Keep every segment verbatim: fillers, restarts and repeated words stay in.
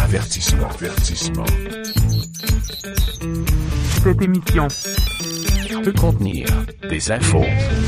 Avertissement, avertissement. Cette émission peut contenir des infos.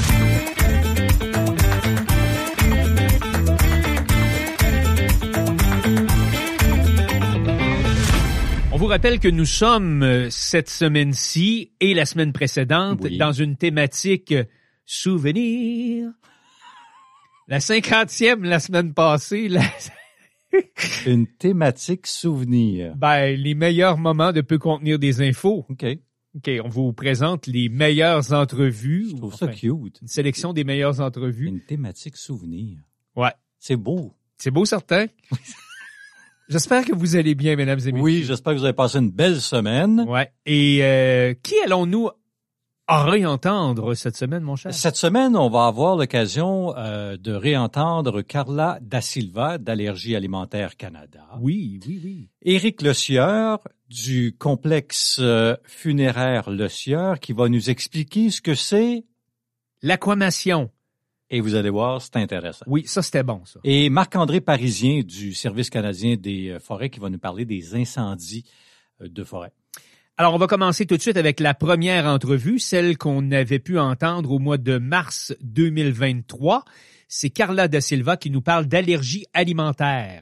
On vous rappelle que nous sommes cette semaine-ci et la semaine précédente oui. dans une thématique souvenir. La cinquantième la semaine passée. La... Une thématique souvenir. Ben, les meilleurs moments de Peut contenir des infos. OK. OK, on vous présente les meilleures entrevues. Je trouve enfin, ça cute. Une sélection des meilleures entrevues. Une thématique souvenir. Ouais. C'est beau. C'est beau, certain. J'espère que vous allez bien, mesdames et messieurs. Oui, j'espère que vous avez passé une belle semaine. Ouais. Et euh, qui allons-nous réentendre cette semaine, mon cher? Cette semaine, on va avoir l'occasion euh, de réentendre Carla Da Silva d'Allergie alimentaire Canada. Oui, oui, oui. Éric Le Sieur du complexe euh, funéraire Le Sieur qui va nous expliquer ce que c'est l'aquamation. Et vous allez voir, c'est intéressant. Oui, ça, c'était bon, ça. Et Marc-André Parisien du Service canadien des forêts qui va nous parler des incendies de forêt. Alors, on va commencer tout de suite avec la première entrevue, celle qu'on avait pu entendre au mois de mars deux mille vingt-trois. C'est Carla Da Silva qui nous parle d'allergie alimentaire.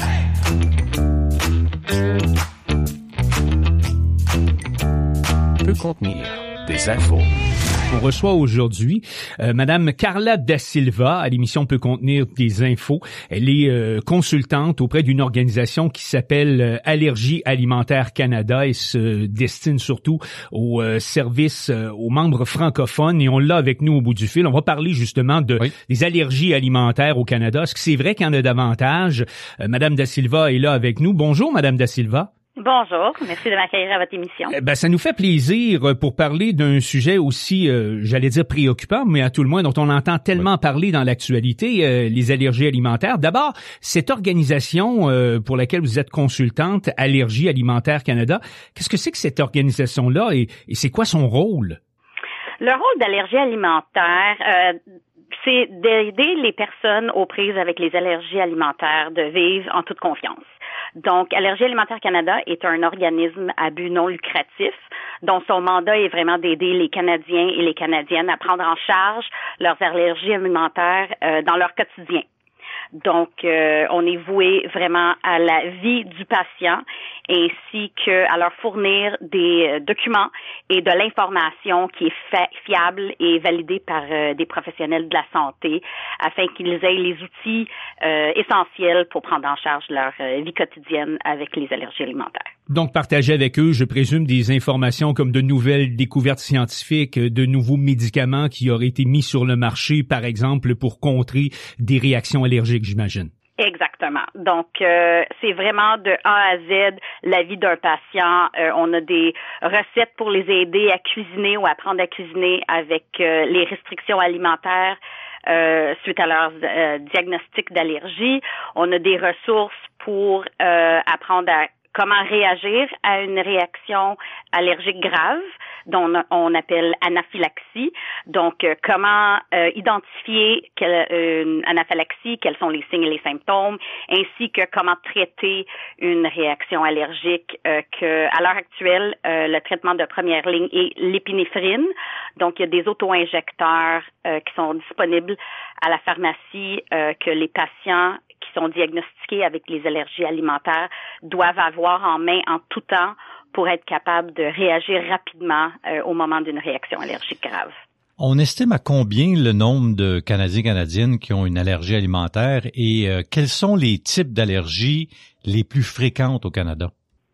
Peut contenir des infos. On reçoit aujourd'hui euh, Madame Carla Da Silva à l'émission Peut contenir des infos. Elle est euh, consultante auprès d'une organisation qui s'appelle euh, Allergie alimentaire Canada et se destine surtout aux euh, services euh, aux membres francophones. Et on l'a avec nous au bout du fil. On va parler justement de oui. des allergies alimentaires au Canada. Est-ce que c'est vrai qu'il y en a davantage? Euh, Madame Da Silva est là avec nous. Bonjour, Madame Da Silva. Bonjour, merci de m'accueillir à votre émission. Ben, ça nous fait plaisir pour parler d'un sujet aussi, euh, j'allais dire préoccupant, mais à tout le moins dont on entend tellement oui. parler dans l'actualité, euh, les allergies alimentaires. D'abord, cette organisation euh, pour laquelle vous êtes consultante, Allergie alimentaire Canada, qu'est-ce que c'est que cette organisation-là et, et c'est quoi son rôle? Le rôle d'Allergie alimentaire, euh, c'est d'aider les personnes aux prises avec les allergies alimentaires de vivre en toute confiance. Donc, Allergie alimentaire Canada est un organisme à but non lucratif dont son mandat est vraiment d'aider les Canadiens et les Canadiennes à prendre en charge leurs allergies alimentaires euh, dans leur quotidien. Donc, euh, on est voué vraiment à la vie du patient ainsi qu'à leur fournir des euh, documents et de l'information qui est fa- fiable et validée par euh, des professionnels de la santé afin qu'ils aient les outils euh, essentiels pour prendre en charge leur euh, vie quotidienne avec les allergies alimentaires. Donc, partager avec eux, je présume, des informations comme de nouvelles découvertes scientifiques, de nouveaux médicaments qui auraient été mis sur le marché, par exemple, pour contrer des réactions allergiques, j'imagine. Exactement. Donc, euh, c'est vraiment de A à Z la vie d'un patient. Euh, on a des recettes pour les aider à cuisiner ou apprendre à cuisiner avec euh, les restrictions alimentaires euh, suite à leur euh, diagnostic d'allergie. On a des ressources pour euh, apprendre à comment réagir à une réaction allergique grave, dont on appelle anaphylaxie. Donc, euh, comment euh, identifier quelle, euh, une anaphylaxie, quels sont les signes et les symptômes, ainsi que comment traiter une réaction allergique. Euh, que, à l'heure actuelle, euh, le traitement de première ligne est l'épinéphrine. Donc, il y a des auto-injecteurs euh, qui sont disponibles à la pharmacie euh, que les patients qui sont diagnostiqués avec les allergies alimentaires doivent avoir en main en tout temps pour être capables de réagir rapidement euh, au moment d'une réaction allergique grave. On estime à combien le nombre de Canadiens et Canadiennes qui ont une allergie alimentaire et euh, quels sont les types d'allergies les plus fréquentes au Canada?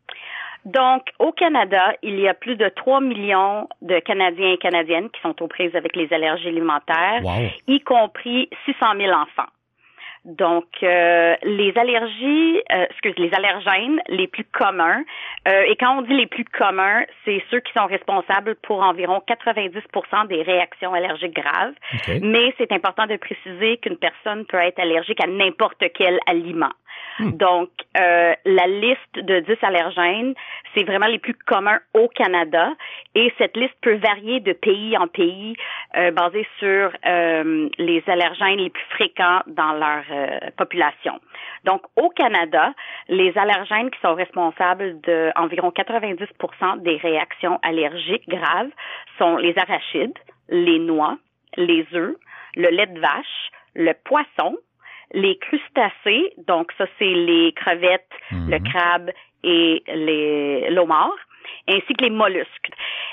Donc, au Canada, il y a plus de trois millions de Canadiens et Canadiennes qui sont aux prises avec les allergies alimentaires, wow. y compris six cent mille enfants. Donc, euh, les allergies, euh, excuse, les allergènes les plus communs, euh, et quand on dit les plus communs, c'est ceux qui sont responsables pour environ quatre-vingt-dix pour cent des réactions allergiques graves. Okay. Mais c'est important de préciser qu'une personne peut être allergique à n'importe quel aliment. Hmm. Donc, euh, la liste de dix allergènes, c'est vraiment les plus communs au Canada et cette liste peut varier de pays en pays euh, basée sur euh, les allergènes les plus fréquents dans leur euh, population. Donc, au Canada, les allergènes qui sont responsables d'environ quatre-vingt-dix pour cent des réactions allergiques graves sont les arachides, les noix, les œufs, le lait de vache, le poisson, les crustacés, donc ça c'est les crevettes, mmh. le crabe et les l'homard, ainsi que les mollusques.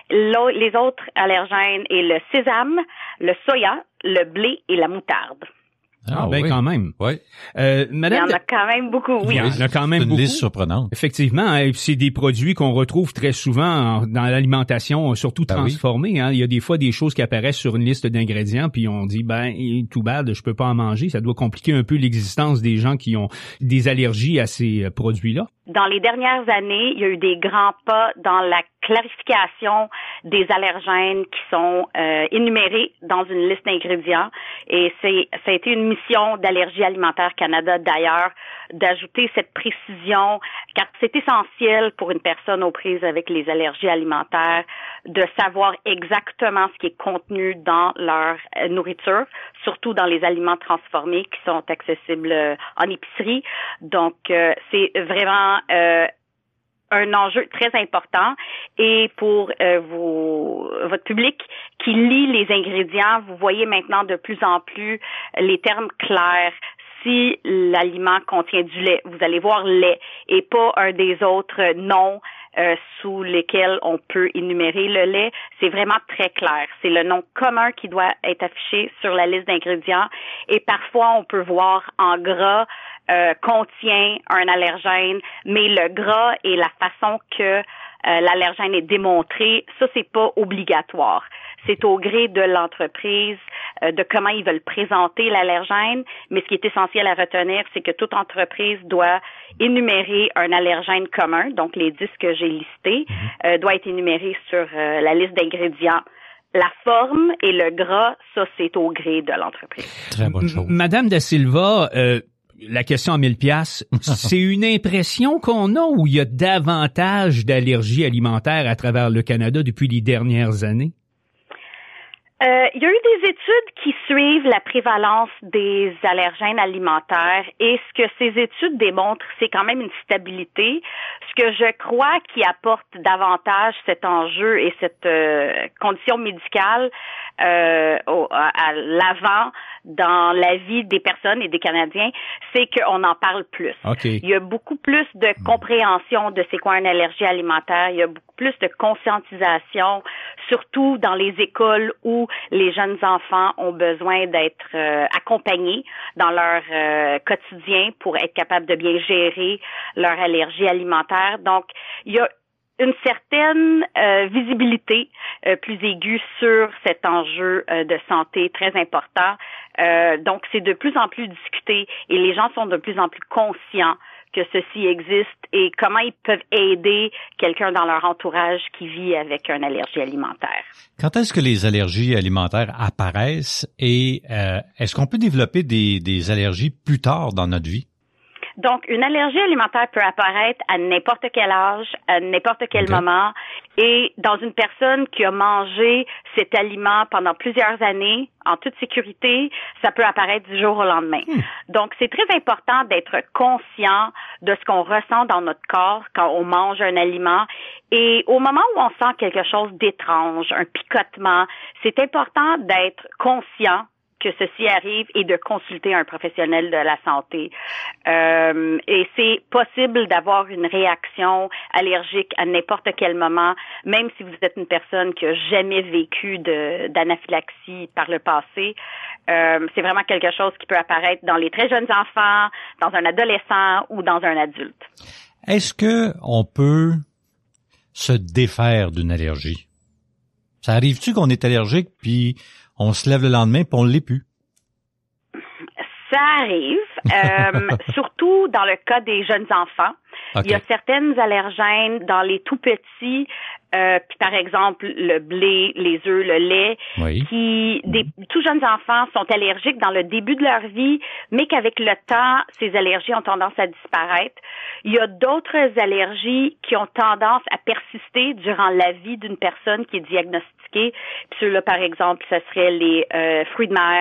Les autres allergènes est le sésame, le soya, le blé et la moutarde. Ah, ben oui. Quand même. Oui. Euh, madame, il y en a quand même beaucoup, oui. Il y en a quand même une beaucoup. Liste surprenante. Effectivement, hein, c'est des produits qu'on retrouve très souvent en, dans l'alimentation, surtout ben transformés. Oui. Hein. Il y a des fois des choses qui apparaissent sur une liste d'ingrédients, puis on dit, ben, tout bad, je peux pas en manger. Ça doit compliquer un peu l'existence des gens qui ont des allergies à ces produits-là. Dans les dernières années, il y a eu des grands pas dans la clarification des allergènes qui sont euh, énumérés dans une liste d'ingrédients. Et c'est, ça a été une mission d'Allergie Alimentaire Canada, d'ailleurs, d'ajouter cette précision, car c'est essentiel pour une personne aux prises avec les allergies alimentaires de savoir exactement ce qui est contenu dans leur nourriture, surtout dans les aliments transformés qui sont accessibles en épicerie. Donc, euh, c'est vraiment euh, un enjeu très important. Et pour euh, vos, votre public qui lit les ingrédients, vous voyez maintenant de plus en plus les termes clairs. Si l'aliment contient du lait, vous allez voir lait et pas un des autres noms euh, sous lesquels on peut énumérer le lait. C'est vraiment très clair. C'est le nom commun qui doit être affiché sur la liste d'ingrédients. Et parfois, on peut voir en gras euh, contient un allergène, mais le gras et la façon que euh, l'allergène est démontré, ça, c'est pas obligatoire. C'est au gré de l'entreprise, euh, de comment ils veulent présenter l'allergène. Mais ce qui est essentiel à retenir, c'est que toute entreprise doit énumérer un allergène commun, donc les dix que j'ai listés, euh, doit être énuméré sur euh, la liste d'ingrédients. La forme et le gras, ça, c'est au gré de l'entreprise. Très bonne chose. Madame Da Silva, euh, la question à mille piastres, c'est une impression qu'on a où il y a davantage d'allergies alimentaires à travers le Canada depuis les dernières années? Euh, il y a eu des études qui suivent la prévalence des allergènes alimentaires et ce que ces études démontrent, c'est quand même une stabilité. Ce que je crois qui apporte davantage cet enjeu et cette euh, condition médicale euh, au, à, à l'avant dans la vie des personnes et des Canadiens, c'est qu'on en parle plus. Okay. Il y a beaucoup plus de compréhension de c'est quoi une allergie alimentaire. Il y a beaucoup plus de conscientisation, surtout dans les écoles où les jeunes enfants ont besoin d'être euh, accompagnés dans leur euh, quotidien pour être capables de bien gérer leur allergie alimentaire. Donc, il y a une certaine euh, visibilité euh, plus aiguë sur cet enjeu euh, de santé très important. Euh, donc, c'est de plus en plus discuté et les gens sont de plus en plus conscients que ceci existe et comment ils peuvent aider quelqu'un dans leur entourage qui vit avec une allergie alimentaire. Quand est-ce que les allergies alimentaires apparaissent et euh, est-ce qu'on peut développer des, des allergies plus tard dans notre vie? Donc, une allergie alimentaire peut apparaître à n'importe quel âge, à n'importe quel okay. moment. Et dans une personne qui a mangé cet aliment pendant plusieurs années, en toute sécurité, ça peut apparaître du jour au lendemain. Hmm. Donc, c'est très important d'être conscient de ce qu'on ressent dans notre corps quand on mange un aliment. Et au moment où on sent quelque chose d'étrange, un picotement, c'est important d'être conscient que ceci arrive et de consulter un professionnel de la santé. Euh, et c'est possible d'avoir une réaction allergique à n'importe quel moment, même si vous êtes une personne qui a jamais vécu de, d'anaphylaxie par le passé. Euh, c'est vraiment quelque chose qui peut apparaître dans les très jeunes enfants, dans un adolescent ou dans un adulte. Est-ce que on peut se défaire d'une allergie? Ça arrive-tu qu'on est allergique puis on se lève le lendemain puis on l'est plus? Ça arrive, euh, surtout dans le cas des jeunes enfants. Okay. Il y a certaines allergènes dans les tout petits, euh, puis par exemple le blé, les œufs, le lait, oui. qui des tout jeunes enfants sont allergiques dans le début de leur vie, mais qu'avec le temps, ces allergies ont tendance à disparaître. Il y a d'autres allergies qui ont tendance à persister durant la vie d'une personne qui est diagnostiquée. Puis ceux-là, par exemple, ce serait les euh, fruits de mer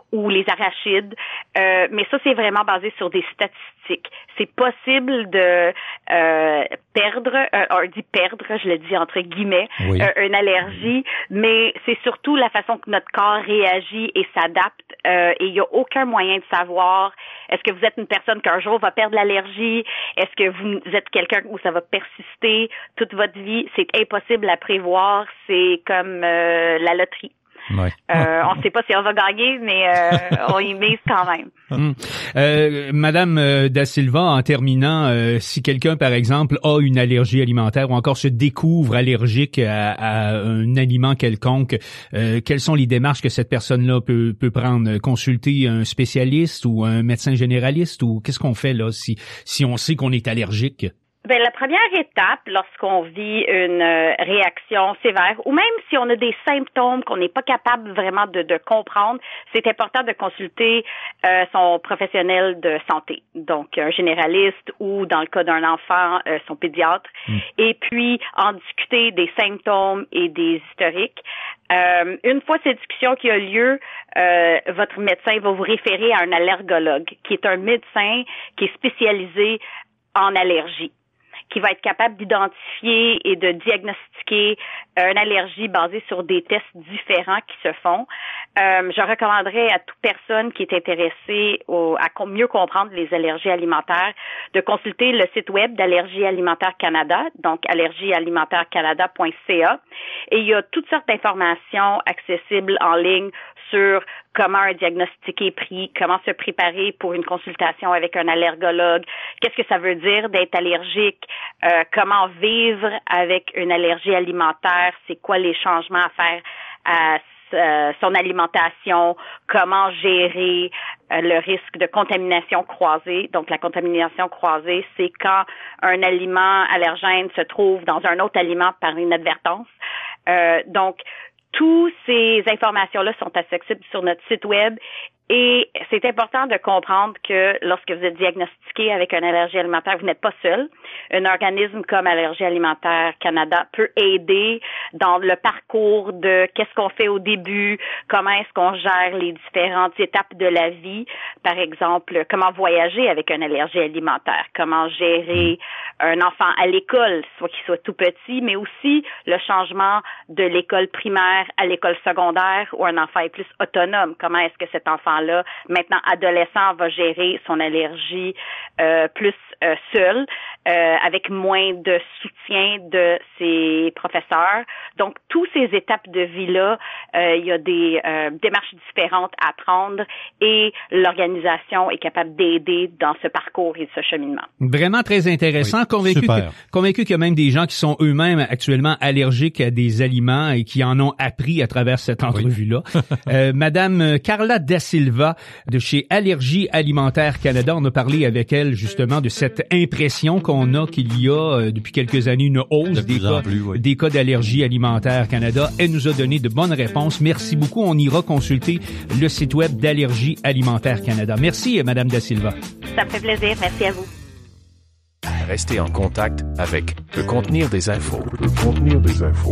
ou les arachides. Euh, mais ça, c'est vraiment basé sur des statistiques. C'est possible de euh, perdre, euh, on dit perdre, je le dis entre guillemets, oui. euh, une allergie, mais c'est surtout la façon que notre corps réagit et s'adapte. Euh, et il n'y a aucun moyen de savoir est-ce que vous êtes une personne qu'un jour va perdre l'allergie, est-ce que vous êtes quelqu'un où ça va persister toute votre vie. C'est impossible à prévoir. C'est comme euh, la loterie. Ouais. Euh, on ne sait pas si on va gagner, mais euh, on y mise quand même. Hum. Euh, Madame euh, Da Silva, en terminant, euh, si quelqu'un, par exemple, a une allergie alimentaire ou encore se découvre allergique à, à un aliment quelconque, euh, quelles sont les démarches que cette personne-là peut, peut prendre? Consulter un spécialiste ou un médecin généraliste, ou qu'est-ce qu'on fait là si, si on sait qu'on est allergique? Ben, la première étape, lorsqu'on vit une euh, réaction sévère, ou même si on a des symptômes qu'on n'est pas capable vraiment de, de comprendre, c'est important de consulter euh, son professionnel de santé, donc un généraliste ou, dans le cas d'un enfant, euh, son pédiatre, mmh. et puis en discuter des symptômes et des historiques. Euh, une fois cette discussion qui a lieu, euh, votre médecin va vous référer à un allergologue, qui est un médecin qui est spécialisé en allergie, qui va être capable d'identifier et de diagnostiquer euh, une allergie basée sur des tests différents qui se font. Euh, je recommanderais à toute personne qui est intéressée au, à com- mieux comprendre les allergies alimentaires de consulter le site web d'Allergie Alimentaire Canada, donc allergie alimentaire canada point c a. Et il y a toutes sortes d'informations accessibles en ligne sur comment un diagnostic est pris, comment se préparer pour une consultation avec un allergologue, qu'est-ce que ça veut dire d'être allergique, euh, comment vivre avec une allergie alimentaire, c'est quoi les changements à faire à euh, son alimentation, comment gérer euh, le risque de contamination croisée. Donc, la contamination croisée, c'est quand un aliment allergène se trouve dans un autre aliment par inadvertance. Euh, donc, toutes ces informations-là sont accessibles sur notre site web et c'est important de comprendre que lorsque vous êtes diagnostiqué avec une allergie alimentaire, vous n'êtes pas seul. Un organisme comme Allergie Alimentaire Canada peut aider dans le parcours de qu'est-ce qu'on fait au début, comment est-ce qu'on gère les différentes étapes de la vie. Par exemple, comment voyager avec une allergie alimentaire, comment gérer un enfant à l'école, soit qu'il soit tout petit, mais aussi le changement de l'école primaire à l'école secondaire où un enfant est plus autonome. Comment est-ce que cet enfant-là, maintenant adolescent, va gérer son allergie euh, plus euh, seul, euh, avec moins de soutien de ses professeurs. Donc, toutes ces étapes de vie-là, euh, il y a des euh, démarches différentes à prendre et l'organisation est capable d'aider dans ce parcours et ce cheminement. Vraiment très intéressant. Oui, convaincu, que, convaincu qu'il y a même des gens qui sont eux-mêmes actuellement allergiques à des aliments et qui en ont appris à travers cette entrevue-là. Oui. euh, Madame Carla Da Silva de chez Allergie Alimentaire Canada, on a parlé avec elle justement de cette impression qu'on a qu'il y a euh, depuis quelques années une hausse des cas, plus, oui. des cas d'Allergie Alimentaire Canada. Elle nous a donné de bonnes réponses. Merci beaucoup. On ira consulter le site web d'Allergie Alimentaire Canada. Merci, Madame Da Silva. Ça me fait plaisir. Merci à vous. Restez en contact avec peut contenir des infos. Peut contenir des infos.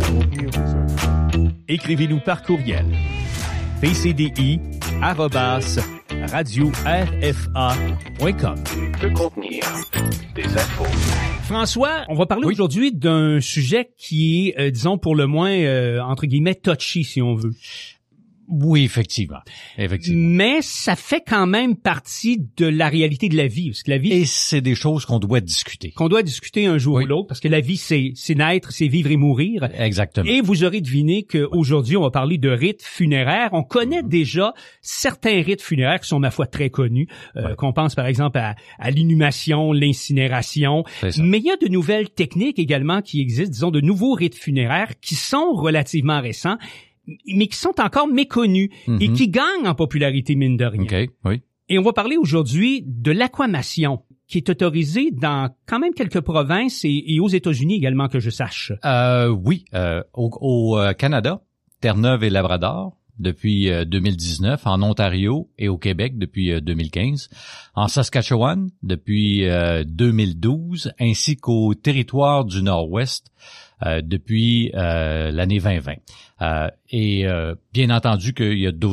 Écrivez-nous par courriel. p c d i arobase radio r f a point com. Peut contenir des infos. François, on va parler oui. aujourd'hui d'un sujet qui est, euh, disons, pour le moins, euh, entre guillemets, touchy, si on veut. Oui, effectivement. Effectivement. Mais ça fait quand même partie de la réalité de la vie. Parce que la vie. Et c'est des choses qu'on doit discuter. Qu'on doit discuter un jour oui. ou l'autre, parce que la vie, c'est, c'est naître, c'est vivre et mourir. Exactement. Et vous aurez deviné qu'aujourd'hui, on va parler de rites funéraires. On connaît mmh. déjà certains rites funéraires qui sont, ma foi, très connus. Euh, ouais. Qu'on pense, par exemple, à, à l'inhumation, l'incinération. Mais il y a de nouvelles techniques également qui existent, disons, de nouveaux rites funéraires qui sont relativement récents, mais qui sont encore méconnus mm-hmm. et qui gagnent en popularité, mine de rien. Okay, oui. Et on va parler aujourd'hui de l'aquamation, qui est autorisée dans quand même quelques provinces et, et aux États-Unis également, que je sache. Euh, oui, euh, au, au Canada, Terre-Neuve et Labrador, depuis euh, deux mille dix-neuf, en Ontario et au Québec depuis euh, deux mille quinze, en Saskatchewan depuis euh, deux mille douze, ainsi qu'au territoire du Nord-Ouest euh, depuis euh, l'année vingt vingt. Euh, et euh, bien entendu qu'il y a d'autres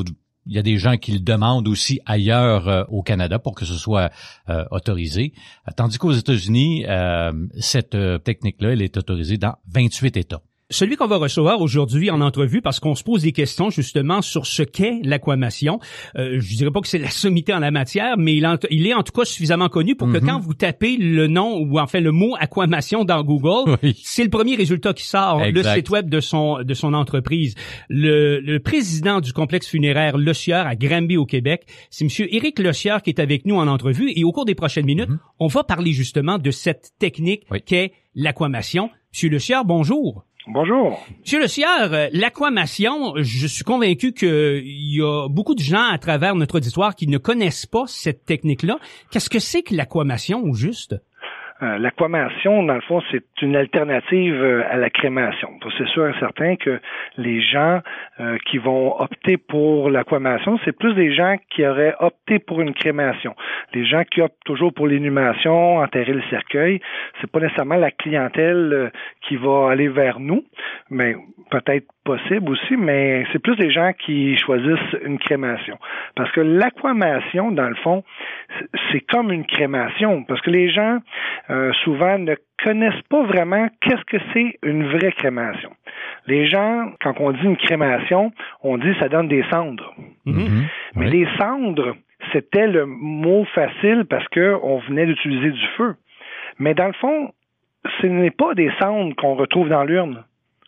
il y a des gens qui le demandent aussi ailleurs euh, au Canada pour que ce soit euh, autorisé. Tandis qu'aux États-Unis, euh, cette euh, technique-là, elle est autorisée dans vingt-huit États. Celui qu'on va recevoir aujourd'hui en entrevue, parce qu'on se pose des questions justement sur ce qu'est l'aquamation. Euh, je dirais pas que c'est la sommité en la matière, mais il, en, il est en tout cas suffisamment connu pour que mm-hmm. quand vous tapez le nom ou en fait le mot aquamation dans Google, oui. c'est le premier résultat qui sort, exact. Le site web de son de son entreprise. Le, le président du complexe funéraire Le Sieur à Granby au Québec, c'est monsieur Éric Le Sieur qui est avec nous en entrevue et au cours des prochaines minutes, mm-hmm. on va parler justement de cette technique oui. qu'est l'aquamation. Monsieur Le Sieur, bonjour. Bonjour. Monsieur Le Sieur, l'aquamation, je suis convaincu qu'il y a beaucoup de gens à travers notre auditoire qui ne connaissent pas cette technique-là. Qu'est-ce que c'est que l'aquamation, au juste? Euh, l'aquamation, dans le fond, c'est une alternative euh, à la crémation. C'est sûr et certain que les gens euh, qui vont opter pour l'aquamation, c'est plus des gens qui auraient opté pour une crémation. Les gens qui optent toujours pour l'inhumation, enterrer le cercueil, c'est pas nécessairement la clientèle euh, qui va aller vers nous, mais peut-être possible aussi, mais c'est plus des gens qui choisissent une crémation. Parce que l'aquamation, dans le fond, c'est comme une crémation. Parce que les gens, euh, souvent, ne connaissent pas vraiment qu'est-ce que c'est une vraie crémation. Les gens, quand on dit une crémation, on dit ça donne des cendres. Mm-hmm. Mais oui. Les cendres, c'était le mot facile parce que on venait d'utiliser du feu. Mais dans le fond, ce n'est pas des cendres qu'on retrouve dans l'urne.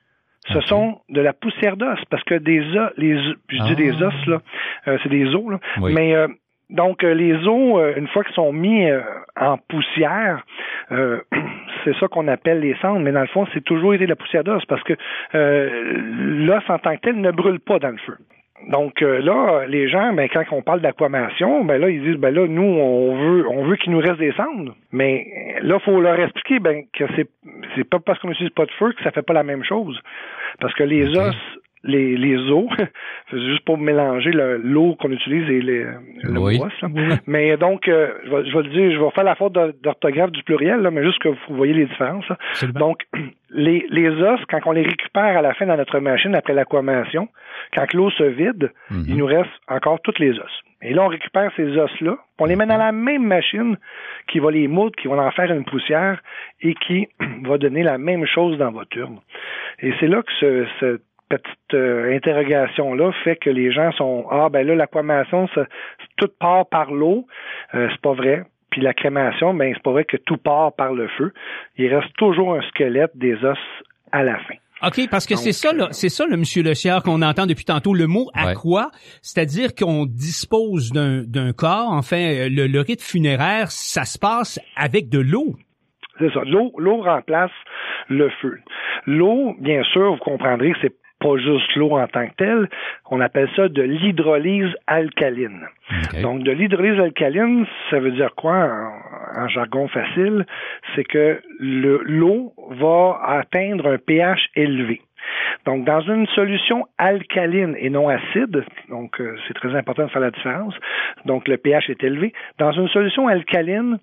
Ce okay. sont de la poussière d'os, parce que des os, les, je ah. dis des os, là, euh, c'est des os, là. Oui. Mais euh, donc euh, les os, euh, une fois qu'ils sont mis euh, en poussière, euh, c'est ça qu'on appelle les cendres, mais dans le fond, c'est toujours été de la poussière d'os, parce que euh, l'os en tant que tel ne brûle pas dans le feu. Donc euh, là, les gens, ben quand on parle d'aquamation, ben là ils disent ben là nous on veut on veut qu'il nous reste des cendres, mais là faut leur expliquer ben que c'est c'est pas parce qu'on n'utilise pas de feu que ça fait pas la même chose, parce que les okay. os les les os, c'est juste pour mélanger le, l'eau qu'on utilise et les, le oui. bois, là. Oui. Mais donc euh, je vais je vais le dire, je vais faire la faute d'orthographe du pluriel là, mais juste que vous voyez les différences. Là. Donc les les os, quand on les récupère à la fin dans notre machine après l'aquamation, quand l'eau se vide, mm-hmm. il nous reste encore tous les os. Et là, on récupère ces os-là, on les met dans la même machine qui va les moudre, qui va en faire une poussière et qui va donner la même chose dans votre urne. Et c'est là que ce, cette petite euh, interrogation-là fait que les gens sont « Ah, ben là, l'aquamation, ça, tout part par l'eau. Euh, » C'est pas vrai. Puis la crémation, ben c'est pas vrai que tout part par le feu. Il reste toujours un squelette des os à la fin. OK, parce que Donc, c'est ça, là, c'est ça, le monsieur Le Sieur, qu'on entend depuis tantôt, le mot ouais. aqua, c'est-à-dire qu'on dispose d'un, d'un corps, enfin, le, le rite funéraire, ça se passe avec de l'eau. C'est ça. L'eau, l'eau remplace le feu. L'eau, bien sûr, vous comprendrez que c'est pas juste l'eau en tant que telle, on appelle ça de l'hydrolyse alcaline. Okay. Donc, de l'hydrolyse alcaline, ça veut dire quoi en, en jargon facile? C'est que le, l'eau va atteindre un pH élevé. Donc, dans une solution alcaline et non acide, donc euh, c'est très important de faire la différence, donc le pH est élevé, dans une solution alcaline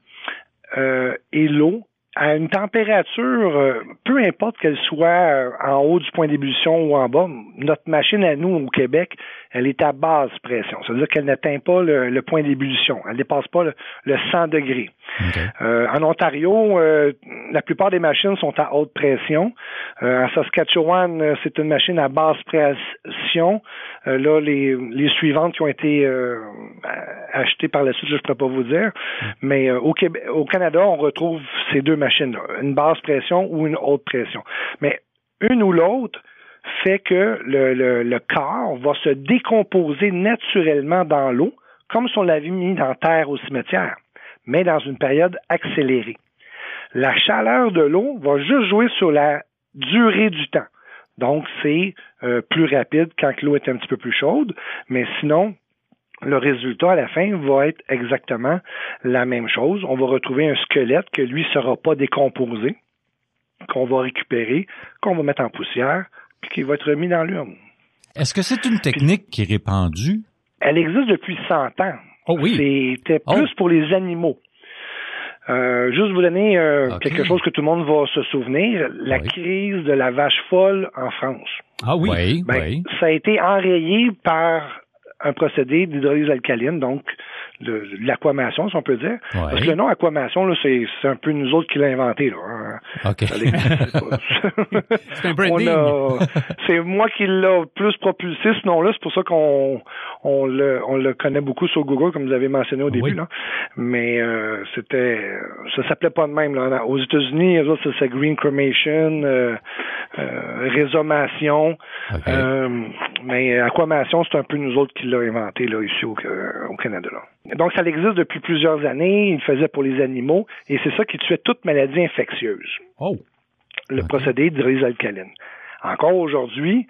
euh, et l'eau, à une température, euh, peu importe qu'elle soit euh, en haut du point d'ébullition ou en bas, notre machine à nous au Québec, elle est à basse pression. Ça veut dire qu'elle n'atteint pas le, le point d'ébullition. Elle ne dépasse pas le, le cent degrés. Okay. Euh, en Ontario, euh, la plupart des machines sont à haute pression. Euh, en Saskatchewan, c'est une machine à basse pression. Euh, là, les, les suivantes qui ont été euh, achetées par la suite, je ne pourrais pas vous dire. Mm. Mais euh, au, Québec, au Canada, on retrouve ces deux machines-là, une basse pression ou une haute pression. Mais une ou l'autre fait que le, le, le corps va se décomposer naturellement dans l'eau, comme si on l'avait mis dans terre au cimetière, mais dans une période accélérée. La chaleur de l'eau va juste jouer sur la durée du temps. Donc, c'est euh, plus rapide quand l'eau est un petit peu plus chaude, mais sinon, le résultat à la fin va être exactement la même chose. On va retrouver un squelette que lui ne sera pas décomposé, qu'on va récupérer, qu'on va mettre en poussière, puis qui va être remis dans l'urne. Est-ce que c'est une technique qui est répandue? Elle existe depuis cent ans. Oh oui. C'était plus oh. pour les animaux. Euh, juste vous donner euh, okay. quelque chose que tout le monde va se souvenir, la oui. crise de la vache folle en France. Ah oui, ben, oui. Ça a été enrayé par un procédé d'hydrolyse alcaline, donc de, de l'aquamation, si on peut dire. Ouais. Parce que le nom aquamation, là, c'est, c'est un peu nous autres qui l'avons inventé, là. Hein. OK. C'est un branding. On a, c'est moi qui l'a plus propulsé, ce nom-là. C'est pour ça qu'on on le, on le connaît beaucoup sur Google, comme vous avez mentionné au début. Oui. Là. Mais euh, c'était, ça s'appelait pas de même. Là. Aux États-Unis, eux autres, c'est green cremation, euh, euh, résomation. Okay. Euh, mais aquamation, c'est un peu nous autres qui l'a inventé là, ici au, euh, au Canada. Là. Donc, ça existe depuis plusieurs années. Il le faisait pour les animaux. Et c'est ça qui tuait toute maladie infectieuse. Oh. Le okay. procédé d'hydrolyse alcaline. Encore aujourd'hui,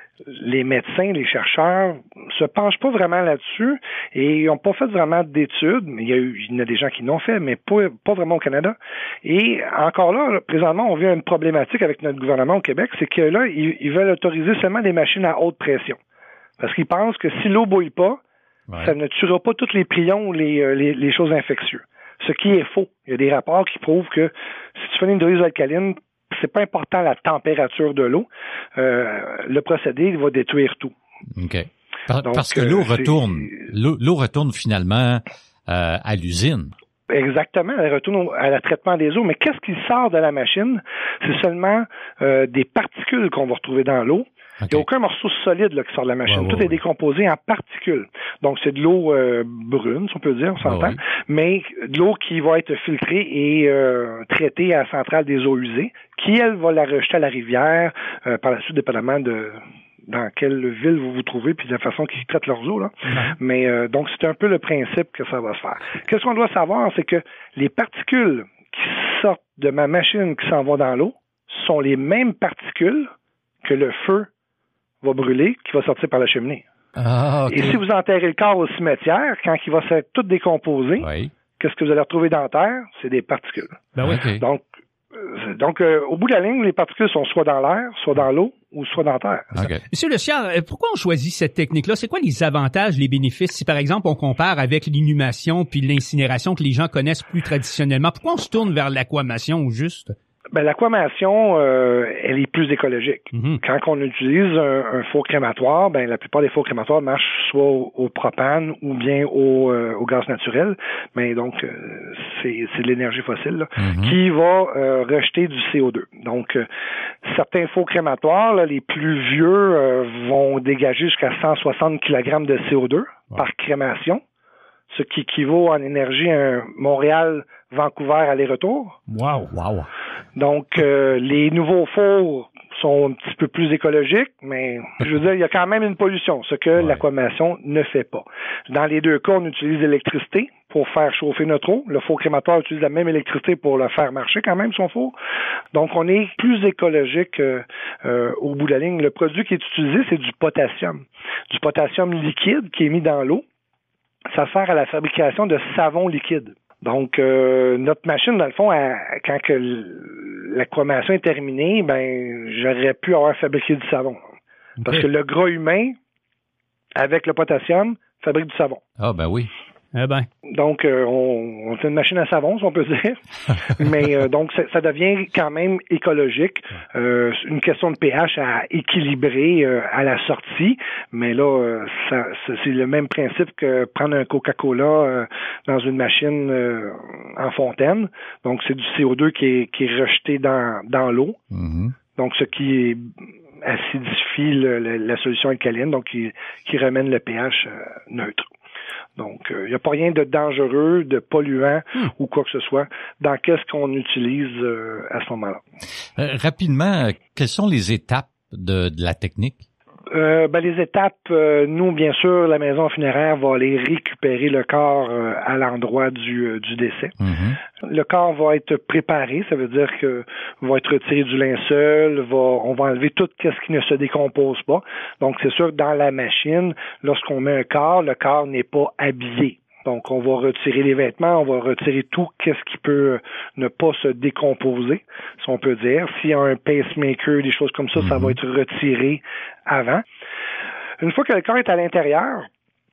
les médecins, les chercheurs se penchent pas vraiment là-dessus et ils n'ont pas fait vraiment d'études. Il y a eu, il y en a des gens qui l'ont fait, mais pas, pas vraiment au Canada. Et encore là, présentement, on vit une problématique avec notre gouvernement au Québec, c'est que là, ils, ils veulent autoriser seulement des machines à haute pression. Parce qu'ils pensent que si l'eau bouille pas, ouais. ça ne tuera pas tous les prions ou les, les, les choses infectieuses. Ce qui est faux. Il y a des rapports qui prouvent que si tu fais une hydrolyse alcaline, c'est pas important la température de l'eau. Euh, le procédé il va détruire tout. OK. Par, Donc, parce que l'eau euh, retourne. L'eau, l'eau retourne finalement euh, à l'usine. Exactement, elle retourne à la traitement des eaux. Mais qu'est-ce qui sort de la machine? C'est seulement euh, des particules qu'on va retrouver dans l'eau. Okay. Il n'y a aucun morceau solide là, qui sort de la machine. Ouais, ouais, Tout ouais. est décomposé en particules. Donc, c'est de l'eau euh, brune, si on peut dire, on s'entend, ouais, ouais. mais de l'eau qui va être filtrée et euh, traitée à la centrale des eaux usées, qui, elle, va la rejeter à la rivière, euh, par la suite, dépendamment de dans quelle ville vous vous trouvez, puis de la façon qu'ils traitent leurs eaux. Là. Mm-hmm. Mais euh, donc, c'est un peu le principe que ça va se faire. Qu'est-ce qu'on doit savoir, c'est que les particules qui sortent de ma machine, qui s'en vont dans l'eau, sont les mêmes particules que le feu va brûler, qui va sortir par la cheminée. Ah, okay. Et si vous enterrez le corps au cimetière, quand il va s'être tout décomposé, oui. qu'est-ce que vous allez retrouver dans la terre? C'est des particules. Ben oui. Okay. Donc, euh, donc euh, au bout de la ligne, les particules sont soit dans l'air, soit dans l'eau, ou soit dans la terre. Okay. Monsieur Leciard, pourquoi on choisit cette technique-là? C'est quoi les avantages, les bénéfices? Si, par exemple, on compare avec l'inhumation puis l'incinération que les gens connaissent plus traditionnellement, pourquoi on se tourne vers l'aquamation ou juste? Ben, l'aquamation, euh, elle est plus écologique. Mm-hmm. Quand on utilise un, un four crématoire, ben la plupart des fours crématoires marchent soit au, au propane ou bien au, euh, au gaz naturel. Mais donc, euh, c'est, c'est de l'énergie fossile là, mm-hmm. qui va euh, rejeter du C O deux. Donc, euh, certains fours crématoires, là, les plus vieux, euh, vont dégager jusqu'à cent soixante kilogrammes de C O deux wow. par crémation, ce qui équivaut en énergie à un Montréal-Vancouver aller-retour. Wow! Wow! Donc, euh, les nouveaux fours sont un petit peu plus écologiques, mais je veux dire, il y a quand même une pollution, ce que ouais. l'aquamation ne fait pas. Dans les deux cas, on utilise l'électricité pour faire chauffer notre eau. Le four crématoire utilise la même électricité pour le faire marcher quand même, son four. Donc, on est plus écologique euh, euh, au bout de la ligne. Le produit qui est utilisé, c'est du potassium. Du potassium liquide qui est mis dans l'eau. Ça sert à la fabrication de savon liquide. Donc, euh, notre machine, dans le fond, elle, quand que l'aquamation est terminée, ben, j'aurais pu avoir fabriqué du savon. Okay. Parce que le gras humain, avec le potassium, fabrique du savon. Ah, ben oui. Eh ben. Donc, euh, on, on fait une machine à savon, si on peut dire. Mais euh, donc, ça, ça devient quand même écologique. Euh, une question de pH à équilibrer euh, à la sortie. Mais là, euh, ça, c'est le même principe que prendre un Coca-Cola euh, dans une machine euh, en fontaine. Donc, c'est du C O deux qui est, qui est rejeté dans, dans l'eau. Mm-hmm. Donc, ce qui est acidifie le, le, la solution alcaline, donc qui, qui ramène le pH euh, neutre. Donc, il euh, n'y a pas rien de dangereux, de polluant hmm. ou quoi que ce soit dans qu'est-ce qu'on utilise euh, à ce moment-là. Euh, rapidement, quelles sont les étapes de, de la technique? Euh, ben, les étapes, euh, nous, bien sûr, la maison funéraire va aller récupérer le corps euh, à l'endroit du, euh, du décès. Mm-hmm. Le corps va être préparé, ça veut dire que va être retiré du linceul, va, on va enlever tout ce qui ne se décompose pas. Donc, c'est sûr que dans la machine, lorsqu'on met un corps, le corps n'est pas habillé. Donc, on va retirer les vêtements, on va retirer tout qu'est-ce qui peut ne pas se décomposer, si on peut dire. S'il y a un pacemaker, des choses comme ça, mm-hmm. ça va être retiré avant. Une fois que le corps est à l'intérieur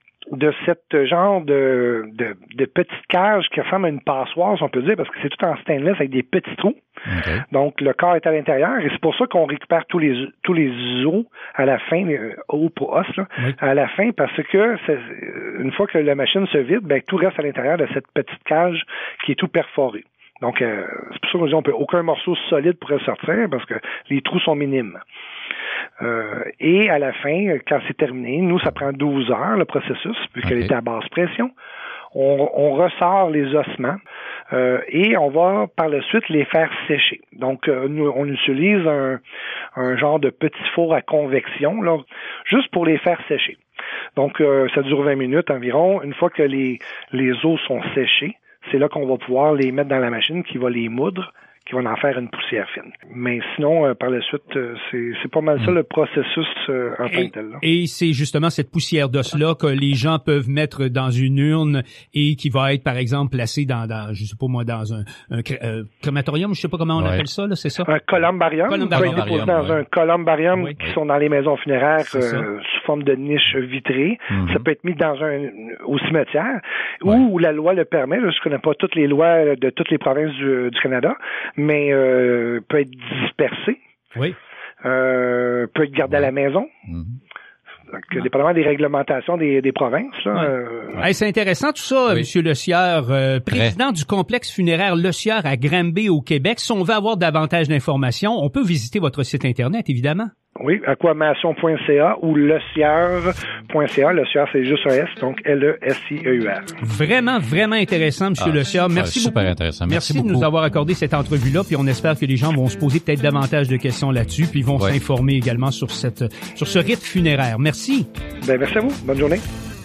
de cette genre de, de, de petite cage qui ressemble à une passoire, si on peut dire, parce que c'est tout en stainless avec des petits trous, Okay. Donc, le corps est à l'intérieur et c'est pour ça qu'on récupère tous les tous les os à la fin, euh, os pour os, là, oui. à la fin, parce que c'est, une fois que la machine se vide, ben, tout reste à l'intérieur de cette petite cage qui est tout perforée. Donc, euh, c'est pour ça qu'on dit on peut aucun morceau solide pourrait sortir parce que les trous sont minimes. Euh, et à la fin, quand c'est terminé, nous, ça prend douze heures, le processus, puisqu'elle okay. est à basse pression. On, on ressort les ossements euh, et on va par la suite les faire sécher. Donc, euh, nous, on utilise un, un genre de petit four à convection, là, juste pour les faire sécher. Donc, euh, ça dure vingt minutes environ. Une fois que les, les os sont séchés, c'est là qu'on va pouvoir les mettre dans la machine qui va les moudre, qui va en faire une poussière fine. Mais sinon, euh, par la suite, euh, c'est, c'est pas mal ça le processus euh, en tant que tel. Là. Et c'est justement cette poussière d'os-là que les gens peuvent mettre dans une urne et qui va être, par exemple, placée dans, dans je sais pas moi, dans un, un euh, crématorium, je sais pas comment on ouais. appelle ça, là, c'est ça? Un columbarium. Columbarium. Ça a été posé dans ouais. un columbarium oui. qui oui. sont dans les maisons funéraires euh, sous forme de niche vitrée. Mm-hmm. Ça peut être mis dans un au cimetière ouais. où la loi le permet. Là, je connais pas toutes les lois de toutes les provinces du, du Canada, mais euh, peut être dispersé, oui. euh, peut être gardé oui. à la maison. Mm-hmm. Donc, dépendamment des réglementations des, des provinces. Là, ouais. euh... hey, c'est intéressant tout ça, oui. M. Lecieur, euh, président ouais. du complexe funéraire Lecieur à Granby au Québec. Si on veut avoir davantage d'informations, on peut visiter votre site Internet, évidemment. Oui, aquamation point c a ou lecieur point c a. Lecieur, c'est juste un S, donc L E S I E U R. Vraiment, vraiment intéressant, M. Ah, Lecieur. Merci super beaucoup. Intéressant. Merci, Merci de nous avoir accordé cette entrevue-là, puis on espère que les gens vont se poser peut-être davantage de questions là-dessus, puis vont ouais. s'informer également sur cette, sur ce rite funéraire. Merci. Ben, merci à vous. Bonne journée.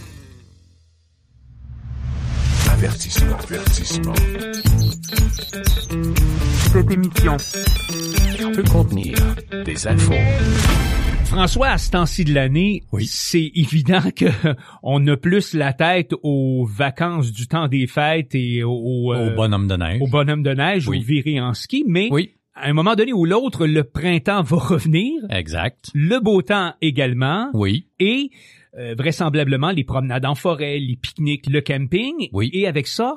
Avertissement, avertissement. Cette émission peut contenir des infos. François, à ce temps-ci de l'année, oui. c'est évident que on a plus la tête aux vacances du temps des fêtes et au, au, euh, au bonhomme de neige, au bonhomme de neige, oui. ou virer en ski, mais oui. à un moment donné ou l'autre, le printemps va revenir. Exact. Le beau temps également. Oui. Et euh, vraisemblablement les promenades en forêt, les pique-niques, le camping. Oui. Et avec ça,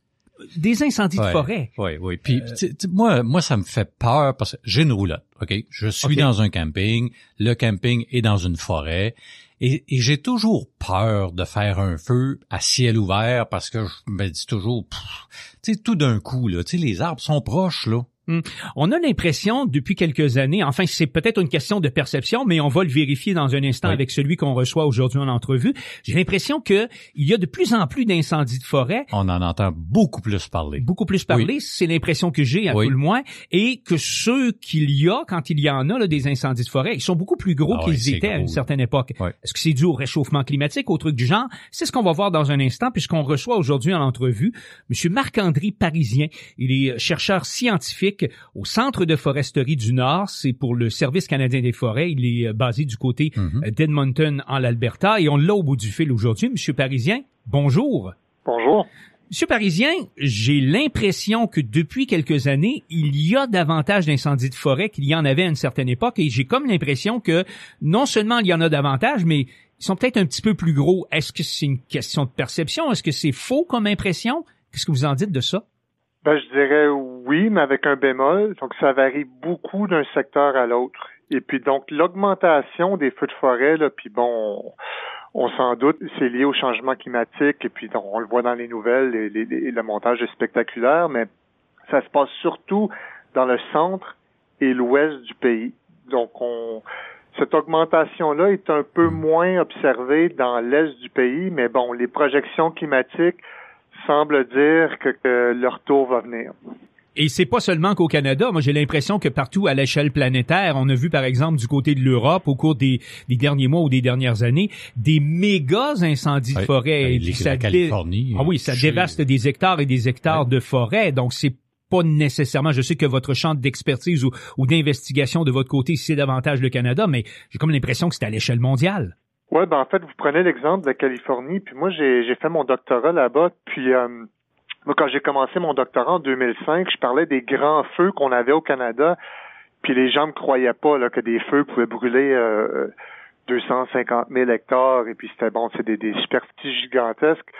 des incendies ouais, de forêt. Oui, oui. Puis euh, t'sais, t'sais, moi, moi, ça me fait peur parce que j'ai une roulotte. Ok, je suis okay. dans un camping. Le camping est dans une forêt. Et, et j'ai toujours peur de faire un feu à ciel ouvert parce que je me dis toujours, tu sais, tout d'un coup là, tu sais, les arbres sont proches là. Hum. On a l'impression depuis quelques années, enfin c'est peut-être une question de perception, mais on va le vérifier dans un instant oui. avec celui qu'on reçoit aujourd'hui en entrevue. J'ai l'impression que il y a de plus en plus d'incendies de forêt. On en entend beaucoup plus parler. Beaucoup plus parler, oui. c'est l'impression que j'ai à oui. tout le moins, et que ceux qu'il y a, quand il y en a là, des incendies de forêt, ils sont beaucoup plus gros ah qu'ils ouais, étaient gros. à une certaine époque. Oui. Est-ce que c'est dû au réchauffement climatique, au truc du genre? C'est ce qu'on va voir dans un instant, puisqu'on reçoit aujourd'hui en entrevue M. Marc-André Parisien. Il est chercheur scientifique au Centre de foresterie du Nord, c'est pour le Service canadien des forêts. Il est basé du côté mm-hmm. d'Edmonton, en l'Alberta, et on l'a au bout du fil aujourd'hui. Monsieur Parisien, bonjour. Bonjour. Monsieur Parisien, j'ai l'impression que depuis quelques années, il y a davantage d'incendies de forêt qu'il y en avait à une certaine époque, et j'ai comme l'impression que non seulement il y en a davantage, mais ils sont peut-être un petit peu plus gros. Est-ce que c'est une question de perception? Est-ce que c'est faux comme impression? Qu'est-ce que vous en dites de ça? Ben, je dirais oui, mais avec un bémol. Donc, ça varie beaucoup d'un secteur à l'autre. Et puis, donc, l'augmentation des feux de forêt, là, puis bon, on, on s'en doute, c'est lié au changement climatique. Et puis, donc, on le voit dans les nouvelles, les, les, les, le montage est spectaculaire, mais ça se passe surtout dans le centre et l'ouest du pays. Donc, on, cette augmentation-là est un peu moins observée dans l'est du pays, mais bon, les projections climatiques semble dire que, que le retour va venir. Et c'est pas seulement qu'au Canada. Moi, j'ai l'impression que partout à l'échelle planétaire, on a vu, par exemple, du côté de l'Europe, au cours des, des derniers mois ou des dernières années, des méga incendies de oui, forêt. Ben, et les, ça la Californie. Dé... Ah oui, ça chez... dévaste des hectares et des hectares oui. de forêt. Donc, c'est pas nécessairement, je sais que votre champ d'expertise ou, ou d'investigation de votre côté, c'est davantage le Canada, mais j'ai comme l'impression que c'est à l'échelle mondiale. Ouais, ben en fait, vous prenez l'exemple de la Californie, puis moi j'ai j'ai fait mon doctorat là-bas, puis euh, moi quand j'ai commencé mon doctorat en deux mille cinq, je parlais des grands feux qu'on avait au Canada, puis les gens me croyaient pas là que des feux pouvaient brûler euh, deux cent cinquante mille hectares, et puis c'était bon, c'est des, des superficies gigantesques.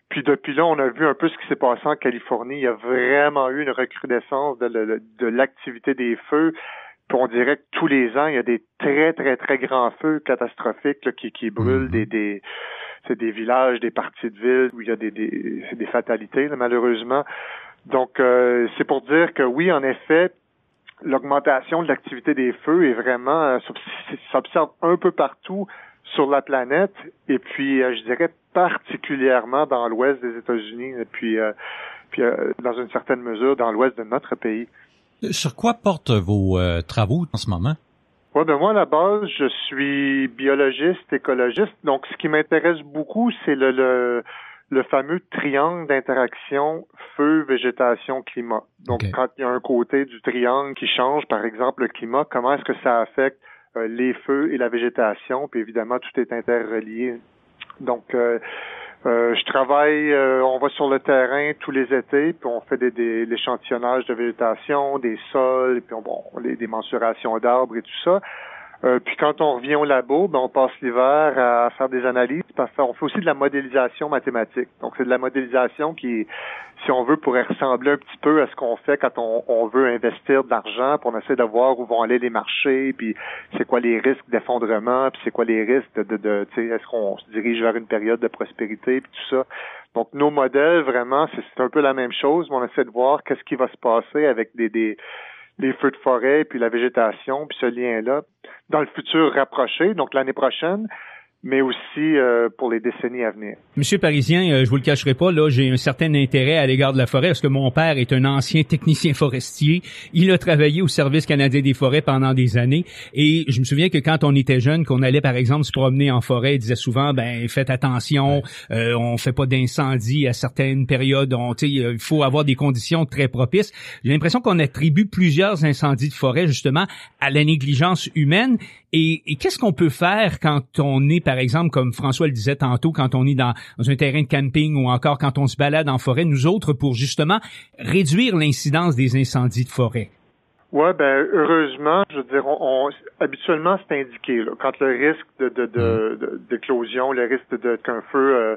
Puis depuis là, on a vu un peu ce qui s'est passé en Californie. Il y a vraiment eu une recrudescence de, de, de l'activité des feux. Puis on dirait que tous les ans, il y a des très, très, très grands feux catastrophiques là, qui, qui brûlent mm-hmm. des, des, c'est des villages, des parties de ville où il y a des, des, des fatalités, là, malheureusement. Donc, euh, c'est pour dire que oui, en effet, l'augmentation de l'activité des feux est vraiment, euh, s'observe un peu partout sur la planète, et puis euh, je dirais particulièrement dans l'ouest des États-Unis, et puis, euh, puis euh, dans une certaine mesure dans l'ouest de notre pays. Sur quoi portent vos euh, travaux en ce moment? Ouais, ben moi à la base, je suis biologiste, écologiste, donc ce qui m'intéresse beaucoup, c'est le, le le fameux triangle d'interaction feu, végétation, climat. Donc, okay. Quand il y a un côté du triangle qui change, par exemple le climat, comment est-ce que ça affecte euh, les feux et la végétation? Puis évidemment, tout est interrelié. Donc, euh, euh, je travaille, euh, on va sur le terrain tous les étés, puis on fait des, des l'échantillonnage de végétation, des sols, et puis on, bon, les, des mensurations d'arbres et tout ça. Euh, puis quand on revient au labo, ben on passe l'hiver à faire des analyses. Parce qu'on fait aussi de la modélisation mathématique. Donc c'est de la modélisation qui, si on veut, pourrait ressembler un petit peu à ce qu'on fait quand on, on veut investir de l'argent. Puis on essaie de voir où vont aller les marchés, puis c'est quoi les risques d'effondrement, puis c'est quoi les risques de, de, de tu sais, est-ce qu'on se dirige vers une période de prospérité, puis tout ça. Donc nos modèles, vraiment, c'est, c'est un peu la même chose, mais on essaie de voir qu'est-ce qui va se passer avec des, des les feux de forêt, puis la végétation, puis ce lien-là, dans le futur rapproché, donc l'année prochaine, mais aussi euh, pour les décennies à venir. Monsieur Parisien, euh, je vous le cacherai pas, là, j'ai un certain intérêt à l'égard de la forêt, parce que mon père est un ancien technicien forestier. Il a travaillé au Service canadien des forêts pendant des années, et je me souviens que quand on était jeune, qu'on allait par exemple se promener en forêt, il disait souvent, ben faites attention, euh, on fait pas d'incendie à certaines périodes, on, tu sais, il faut avoir des conditions très propices. J'ai l'impression qu'on attribue plusieurs incendies de forêt justement à la négligence humaine. Et, et qu'est-ce qu'on peut faire quand on est, par exemple, comme François le disait tantôt, quand on est dans, dans un terrain de camping ou encore quand on se balade en forêt, nous autres, pour justement réduire l'incidence des incendies de forêt? Ouais, ben heureusement, je veux dire, on, on habituellement c'est indiqué là, quand le risque de, de, de, de d'éclosion, le risque de, de qu'un feu euh,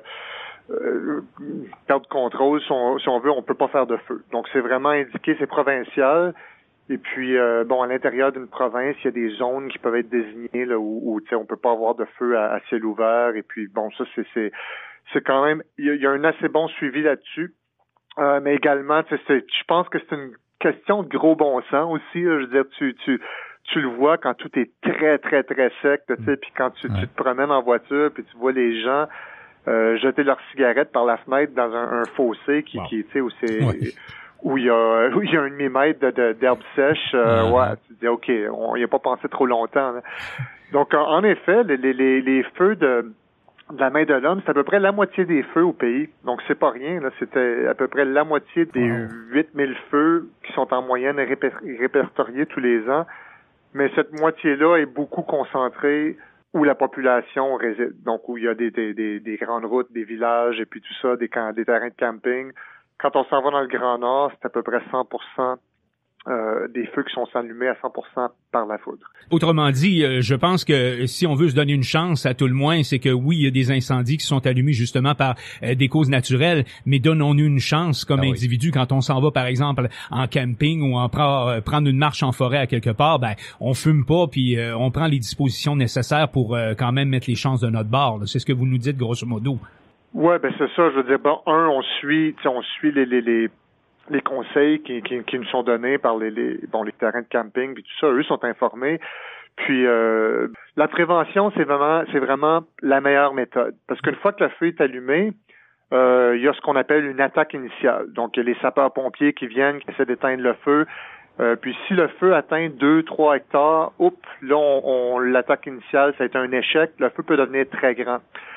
euh, perde contrôle, si on, si on veut, on peut pas faire de feu. Donc c'est vraiment indiqué, c'est provincial. Et puis, euh, bon, à l'intérieur d'une province, il y a des zones qui peuvent être désignées là, où, où tu sais, on peut pas avoir de feu à, à ciel ouvert. Et puis, bon, ça, c'est c'est, c'est quand même, il y, a, il y a un assez bon suivi là-dessus. Euh, mais également, tu sais, c'est, je pense que c'est une question de gros bon sens aussi. Là, je veux dire, tu, tu, tu le vois quand tout est très, très, très sec, tu sais, puis quand tu, ouais. tu te promènes en voiture, puis tu vois les gens euh, jeter leurs cigarettes par la fenêtre dans un, un fossé qui, wow. qui, tu sais, où c'est... Ouais. où il y a où il y a un demi-mètre de, de, d'herbe sèche, euh, ouais. ouais, tu te dis, OK, on n'y a pas pensé trop longtemps. Là. Donc, en, en effet, les, les, les feux de, de la main de l'homme, c'est à peu près la moitié des feux au pays. Donc, c'est pas rien. Là. C'était à peu près la moitié des wow. huit mille feux qui sont en moyenne réper- répertoriés tous les ans. Mais cette moitié-là est beaucoup concentrée où la population réside. Donc, où il y a des, des, des, des grandes routes, des villages et puis tout ça, des, camps, des terrains de camping. Quand on s'en va dans le Grand Nord, c'est à peu près cent pour cent euh, des feux qui sont allumés à cent pour cent par la foudre. Autrement dit, euh, je pense que si on veut se donner une chance, à tout le moins, c'est que oui, il y a des incendies qui sont allumés justement par euh, des causes naturelles, mais donnons-nous une chance comme ah, individu oui. Quand on s'en va, par exemple, en camping ou en pra- euh, prendre une marche en forêt à quelque part, ben on fume pas, puis euh, on prend les dispositions nécessaires pour euh, quand même mettre les chances de notre bord. Là. C'est ce que vous nous dites, grosso modo. Ouais, ben c'est ça. Je veux dire, bon, un, on suit, on suit les les les, les conseils qui, qui qui nous sont donnés par les les bon les terrains de camping puis tout ça. Eux sont informés. Puis euh, la prévention, c'est vraiment c'est vraiment la meilleure méthode parce qu'une fois que le feu est allumé, euh, il y a ce qu'on appelle une attaque initiale. Donc il y a les sapeurs-pompiers qui viennent, qui essaient d'éteindre le feu. Euh, puis si le feu atteint deux, trois hectares, oups, là on, on l'attaque initiale, ça a été un échec. Le feu peut devenir très grand.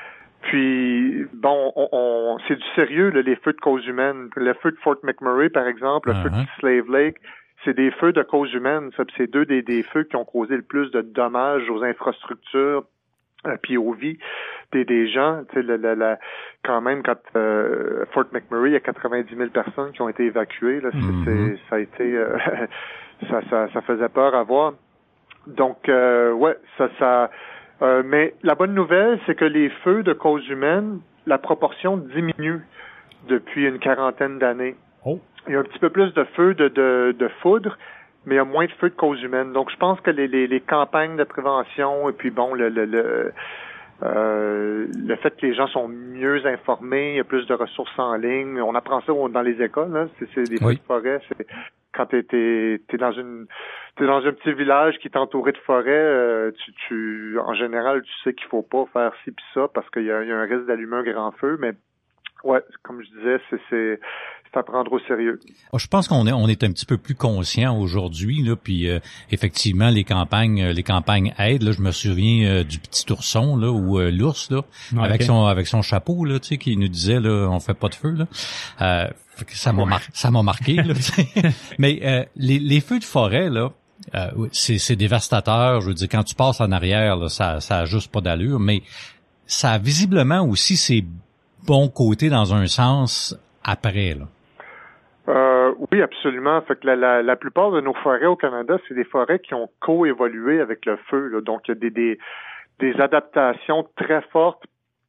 Puis, bon, on, on, c'est du sérieux, là, les feux de cause humaine. Le feu de Fort McMurray, par exemple, le uh-huh. feu de Slave Lake, c'est des feux de cause humaine. Ça, c'est deux des, des feux qui ont causé le plus de dommages aux infrastructures euh, puis aux vies des, des gens. Tu sais, la, la, la, quand même, quand euh, Fort McMurray, il y a quatre-vingt-dix mille personnes qui ont été évacuées. Là, mm-hmm. c'est, ça a été... Euh, ça, ça, ça faisait peur à voir. Donc, euh, ouais, ça... ça Euh, mais la bonne nouvelle, c'est que les feux de cause humaine, la proportion diminue depuis une quarantaine d'années. Oh. Il y a un petit peu plus de feux de, de, de foudre, mais il y a moins de feux de cause humaine. Donc, je pense que les, les, les campagnes de prévention et puis bon, le, le, le, euh, le fait que les gens sont mieux informés, il y a plus de ressources en ligne. On apprend ça dans les écoles, là. C'est, c'est des feux oui. de forêt. C'est quand t'es, t'es, t'es dans une, t'es dans un petit village qui est entouré de forêt, euh, tu, tu, en général, tu sais qu'il faut pas faire ci pis ça parce qu'il y a, il y a un risque d'allumer un grand feu, mais ouais, comme je disais, c'est, c'est, c'est à prendre au sérieux. Je pense qu'on est, on est un petit peu plus conscient aujourd'hui, là, puis euh, effectivement, les campagnes, les campagnes aident. Là, je me souviens euh, du petit ourson, là, ou euh, l'ours, là, okay. avec son, avec son chapeau, là, tu sais, qui nous disait, là, on fait pas de feu, là. Euh, ça m'a, mar- ça m'a marqué, là. Mais euh, les, les feux de forêt, là. Euh, c'est, c'est dévastateur. Je veux dire, quand tu passes en arrière, là, ça, ça a juste pas d'allure. Mais ça a visiblement aussi ses bons côtés dans un sens après, là. Euh, oui, absolument. Fait que la, la, la plupart de nos forêts au Canada, c'est des forêts qui ont coévolué avec le feu, là. Donc, il y a des, des, des adaptations très fortes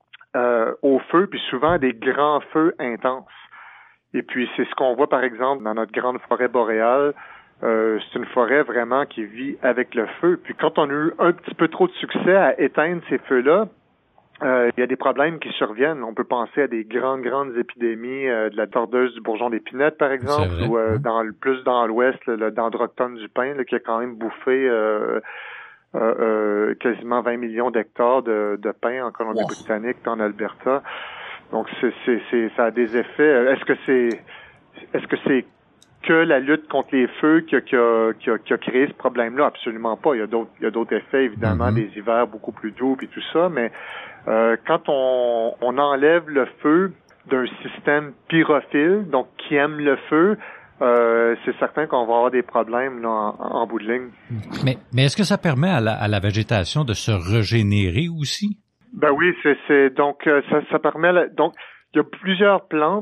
euh, au feu, puis souvent des grands feux intenses. Et puis, c'est ce qu'on voit, par exemple, dans notre grande forêt boréale. Euh, c'est une forêt vraiment qui vit avec le feu. Puis, quand on a eu un petit peu trop de succès à éteindre ces feux-là, Euh, il y a des problèmes qui surviennent. On peut penser à des grandes, grandes épidémies euh, de la tordeuse du bourgeon d'épinette, par exemple, ou euh, dans le plus dans l'ouest, le, le dendroctone du pin, là, qui a quand même bouffé euh, euh, euh, quasiment vingt millions d'hectares de, de pin en Colombie-Britannique et en Alberta. Donc, c'est, c'est, c'est, ça a des effets. Est-ce que c'est, est-ce que c'est que la lutte contre les feux qui a, qui a, qui a, qui a créé ce problème-là? Absolument pas. Il y a d'autres, il y a d'autres effets, évidemment, mm-hmm. des hivers beaucoup plus doux et tout ça, mais Euh, quand on, on enlève le feu d'un système pyrophile, donc qui aime le feu, euh, c'est certain qu'on va avoir des problèmes là, en, en bout de ligne. Mais, mais est-ce que ça permet à la, à la végétation de se régénérer aussi? Ben oui, c'est, c'est donc ça, ça permet. La, donc il y a plusieurs plantes.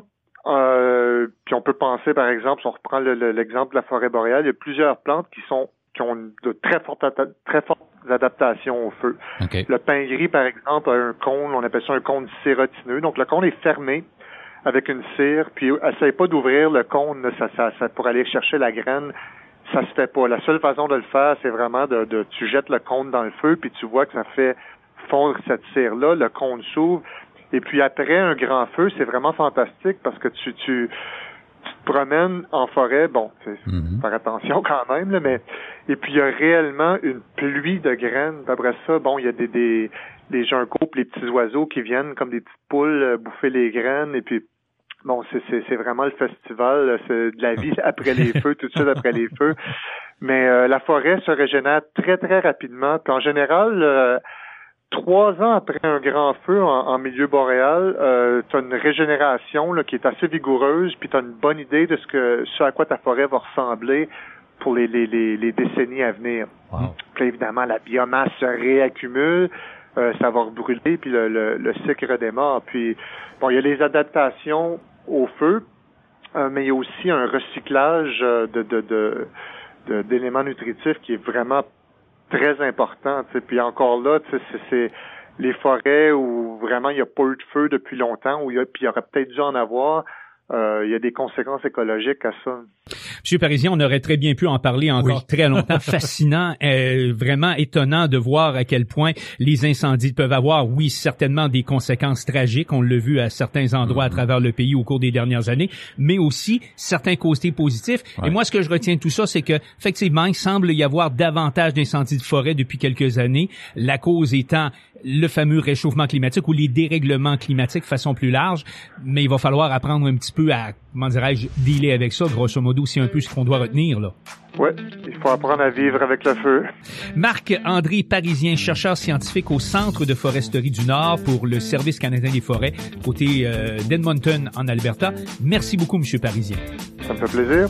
Euh, puis on peut penser, par exemple, si on reprend le, le, l'exemple de la forêt boréale, il y a plusieurs plantes qui sont qui ont de très fortes très fortes adaptations au feu. Okay. Le pin gris, par exemple, a un cône, on appelle ça un cône cérotineux. Donc, le cône est fermé avec une cire, puis essaye pas d'ouvrir le cône là, ça, ça, ça, pour aller chercher la graine. Ça se fait pas. La seule façon de le faire, c'est vraiment de, de tu jettes le cône dans le feu, puis tu vois que ça fait fondre cette cire-là, le cône s'ouvre. Et puis après un grand feu, c'est vraiment fantastique parce que tu... tu tu te promènes en forêt, bon, c'est, mm-hmm. faire attention quand même, là, mais et puis il y a réellement une pluie de graines. Après ça, bon, il y a des des, des juncos, les petits oiseaux qui viennent comme des petites poules euh, bouffer les graines, et puis bon, c'est c'est c'est vraiment le festival, là, c'est de la vie après les feux, tout de suite après les feux. Mais euh, la forêt se régénère très très rapidement. Puis en général, euh, Trois ans après un grand feu en, en milieu boréal, euh, tu as une régénération là, qui est assez vigoureuse, puis tu as une bonne idée de ce que ce à quoi ta forêt va ressembler pour les, les, les, les décennies à venir. Wow. Puis évidemment, la biomasse se réaccumule, euh, ça va rebrûler, puis le, le, le cycle redémarre. Puis bon, il y a les adaptations au feu, euh, mais il y a aussi un recyclage de, de, de, de, d'éléments nutritifs qui est vraiment très important, tu sais. Puis encore là, tu sais, c'est, c'est les forêts où vraiment il n'y a pas eu de feu depuis longtemps, où il y a, puis il y aurait peut-être dû en avoir. Euh, il y a des conséquences écologiques à ça. Monsieur Parisien, on aurait très bien pu en parler encore oui. très longtemps. Fascinant, euh, vraiment étonnant de voir à quel point les incendies peuvent avoir, oui, certainement des conséquences tragiques. On l'a vu à certains endroits mm-hmm. à travers le pays au cours des dernières années, mais aussi certains côtés positifs. Ouais. Et moi, ce que je retiens de tout ça, c'est que effectivement, il semble y avoir davantage d'incendies de forêt depuis quelques années. La cause étant le fameux réchauffement climatique ou les dérèglements climatiques de façon plus large. Mais il va falloir apprendre un petit peu à, comment dirais-je, dealer avec ça, grosso modo, c'est un peu ce qu'on doit retenir, là. Oui, il faut apprendre à vivre avec le feu. Marc-André Parisien, chercheur scientifique au Centre de foresterie du Nord pour le Service canadien des forêts, côté euh, d'Edmonton, en Alberta. Merci beaucoup, Monsieur Parisien. Ça me fait plaisir.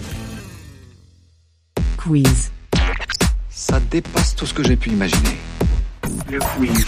Quiz. Ça dépasse tout ce que j'ai pu imaginer. Le quiz.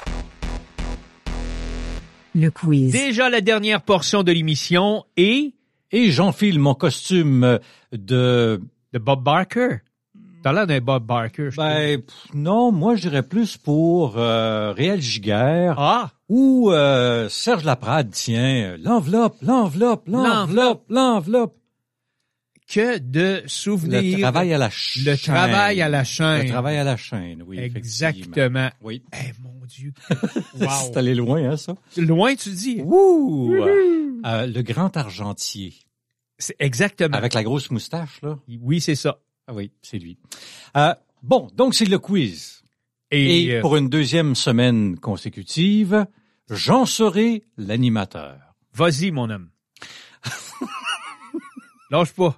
Le quiz. Déjà la dernière portion de l'émission et... Et j'enfile mon costume de... De Bob Barker. T'as l'air d'un Bob Barker. Je Ben, pff, non, moi, je dirais plus pour euh, Réal Giguère ah! ou euh, Serge Laprade, tiens. L'enveloppe, l'enveloppe, l'enveloppe, l'enveloppe. Que de souvenirs. Le travail à la chaîne. Le travail à la chaîne. Le travail à la chaîne, oui. Exactement. Oui. Eh, mon Dieu. Wow. C'est allé loin, hein, ça? Loin, tu dis. Ouh! Euh, le grand argentier. C'est exactement. Avec la grosse moustache, là. Oui, c'est ça. Ah oui, c'est lui. Euh, bon, donc c'est le quiz. Et, Et euh, pour une deuxième semaine consécutive, j'en serai l'animateur. Vas-y, mon homme. Lâche pas.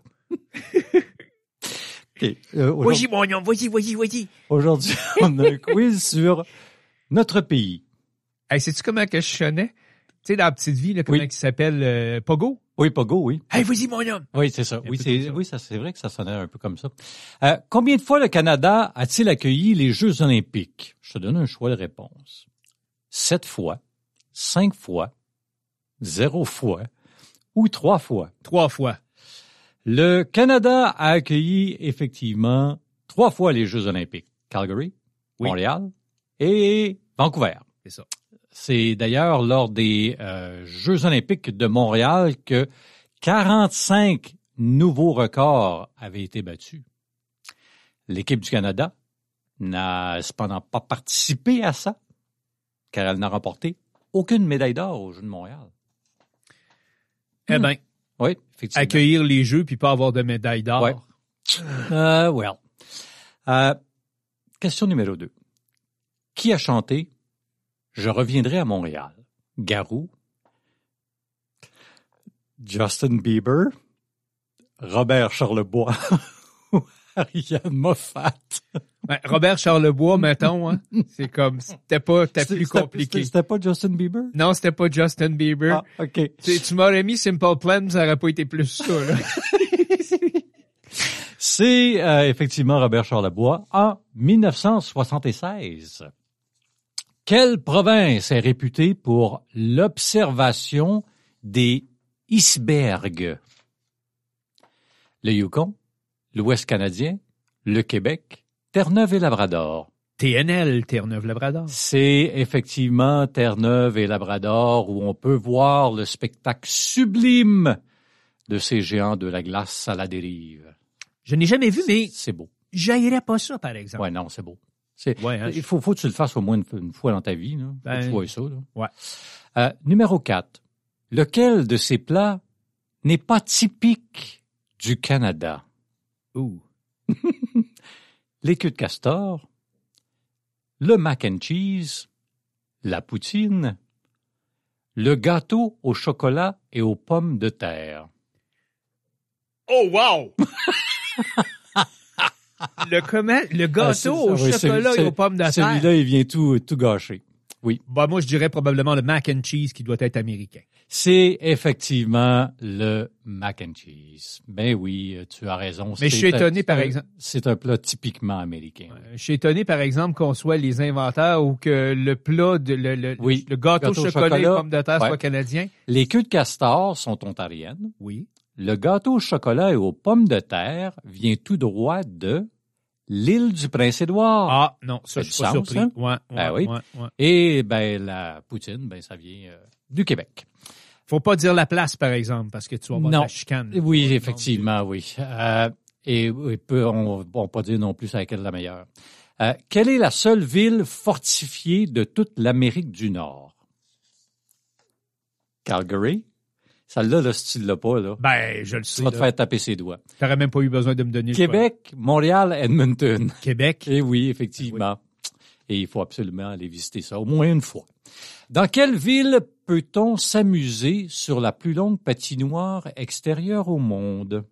Okay. Euh, vas-y, mon homme, vas-y, vas-y, vas-y. Aujourd'hui, on a un quiz sur notre pays. Hey, sais-tu comment que je sonnais? Tu sais, dans la petite vie, là, comment Oui. il s'appelle euh, Pogo? Oui, Pogo, oui. Hey, vas-y, mon homme. Oui, c'est ça. Un Oui, peu c'est, comme ça. oui, ça, c'est vrai que ça sonnait un peu comme ça. Euh, combien de fois le Canada a-t-il accueilli les Jeux olympiques? Je te donne un choix de réponse. Sept fois, cinq fois, zéro fois ou trois fois. Trois fois. Le Canada a accueilli effectivement trois fois les Jeux olympiques. Calgary, Oui. Montréal et Vancouver. C'est ça. C'est d'ailleurs lors des euh, Jeux olympiques de Montréal que quarante-cinq nouveaux records avaient été battus. L'équipe du Canada n'a cependant pas participé à ça, car elle n'a remporté aucune médaille d'or aux Jeux de Montréal. Eh ben, Oui, effectivement. accueillir les Jeux puis pas avoir de médaille d'or. Ouais. Euh, well. Euh, question numéro deux. Qui a chanté « Je reviendrai à Montréal » Garou, Justin Bieber, Robert Charlebois ou Ariane Moffat? Ben, Robert Charlebois, mettons, hein. C'est comme, c'était pas, c'était plus C'était- compliqué. C'était pas Justin Bieber? Non, c'était pas Justin Bieber. Ah, OK. Tu, tu m'aurais mis Simple Plan, ça aurait pas été plus ça, là. C'est euh, effectivement Robert Charlebois en dix-neuf cent soixante-seize. Quelle province est réputée pour l'observation des icebergs? Le Yukon, l'Ouest canadien, le Québec, Terre-Neuve et Labrador. T N L, Terre-Neuve-Labrador. C'est effectivement Terre-Neuve et Labrador où on peut voir le spectacle sublime de ces géants de la glace à la dérive. Je n'ai jamais vu, mais C'est beau. j'haïrais pas ça, par exemple. Ouais, non, c'est beau. C'est, Ouais, hein, il faut, faut que tu le fasses au moins une, une fois dans ta vie, là. Faut Ben, que tu vois ça, là. ouais. Euh, numéro quatre. Lequel de ces plats n'est pas typique du Canada? Ouh. Les queues de castor, le mac and cheese, la poutine, le gâteau au chocolat et aux pommes de terre. Oh, wow! le comment? Le Ah, gâteau c'est- au oui, chocolat c'est- et aux pommes de terre. Celui-là, il vient tout, tout gâcher. Oui. Bah, moi, je dirais probablement le mac and cheese qui doit être américain. C'est effectivement le mac and cheese. Ben oui, tu as raison. Mais je suis C'est un- étonné, par c'est un- exemple- C'est un plat typiquement américain. Euh, Je suis étonné, par exemple, qu'on soit les inventeurs ou que le plat, de, le, le, Oui. le gâteau, Gâteau au chocolat, et chocolat, pommes de terre ouais. soit canadien. Les queues de castor sont ontariennes. Oui. Le gâteau au chocolat et aux pommes de terre vient tout droit de l'île du Prince-Édouard. Ah, non, ça, Ça je a suis du pas sens, surpris. hein? Ouais, ouais, Ben oui. ouais, ouais. Et ben la poutine, ben ça vient euh, du Québec. Faut pas dire la place, par exemple, parce que tu vas avoir de Non. la chicane. Oui, Ouais, effectivement, oui. Euh, et et peu, on ne va pas dire non plus à laquelle est la meilleure. Euh, quelle est la seule ville fortifiée de toute l'Amérique du Nord? Calgary? Celle-là, là, si tu ne l'as pas, là, Ben, je le tu sais. vas te là. faire taper ses doigts. T'aurais même pas eu besoin de me donner le Québec, Montréal, Edmonton. choix. Québec. Eh oui, effectivement. Et il faut absolument aller visiter ça, au moins une fois. Dans quelle ville peut-on s'amuser sur la plus longue patinoire extérieure au monde?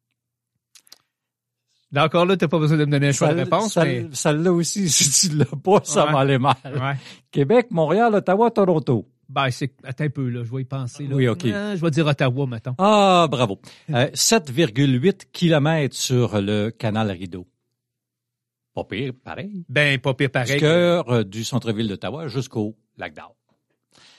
Encore là, t'as pas besoin de me donner un choix de Celle- réponse, celle- Celle-là aussi, si tu l'as pas, ça Ouais. va aller mal. mais... Ouais. Québec, Montréal, Ottawa, Toronto. Ben, c'est... Attends un peu, là. Je vais y penser, là. Oui, OK. Ah, je vais dire Ottawa, mettons. Ah, bravo. Euh, sept virgule huit kilomètres sur le canal Rideau. Pas pire, pareil. Ben, pas pire Du pareil. cœur euh, du centre-ville d'Ottawa jusqu'au lac d'Arc.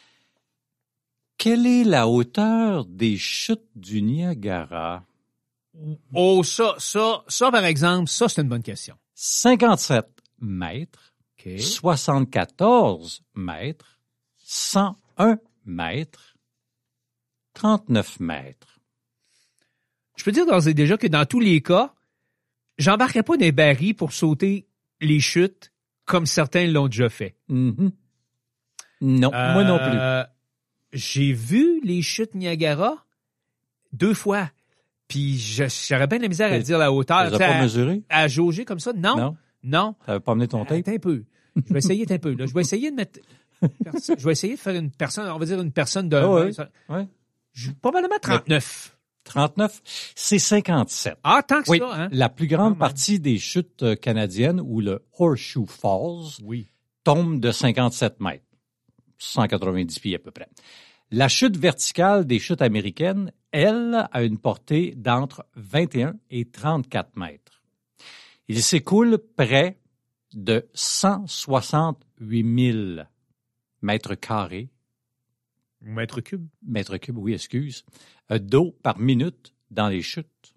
Quelle est la hauteur des chutes du Niagara? Oh, ça, ça, ça, par exemple, ça, c'est une bonne question. cinquante-sept mètres, OK. soixante-quatorze mètres, cent un mètres, trente-neuf mètres. Je peux dire d'ores et déjà que dans tous les cas, j'embarquerai pas des barils pour sauter les chutes comme certains l'ont déjà fait. Mm-hmm. Non, euh, moi non plus. J'ai vu les chutes Niagara deux fois. Puis j'aurais bien de la misère à dire la hauteur. Tu n'as pas à, mesuré? À jauger comme ça? Non. Non. Non. Tu n'avais pas amené ton tape? Attends un peu. Je vais essayer un peu. Là. Je vais essayer de mettre... je vais essayer de faire une personne, on va dire une personne de... Oh, oui. Oui. Je, probablement trente-neuf. trente-neuf, c'est cinquante-sept. Ah, tant que oui, ça, hein? La plus grande ah, partie des chutes canadiennes, où le Horseshoe Falls, oui. tombe de cinquante-sept mètres. cent quatre-vingt-dix pieds à peu près. La chute verticale des chutes américaines, elle, a une portée d'entre vingt et un et trente-quatre mètres. Il s'écoule près de cent soixante-huit mille mètres carrés. Mètres cubes? Mètres cubes, oui, excuse. D'eau par minute dans les chutes.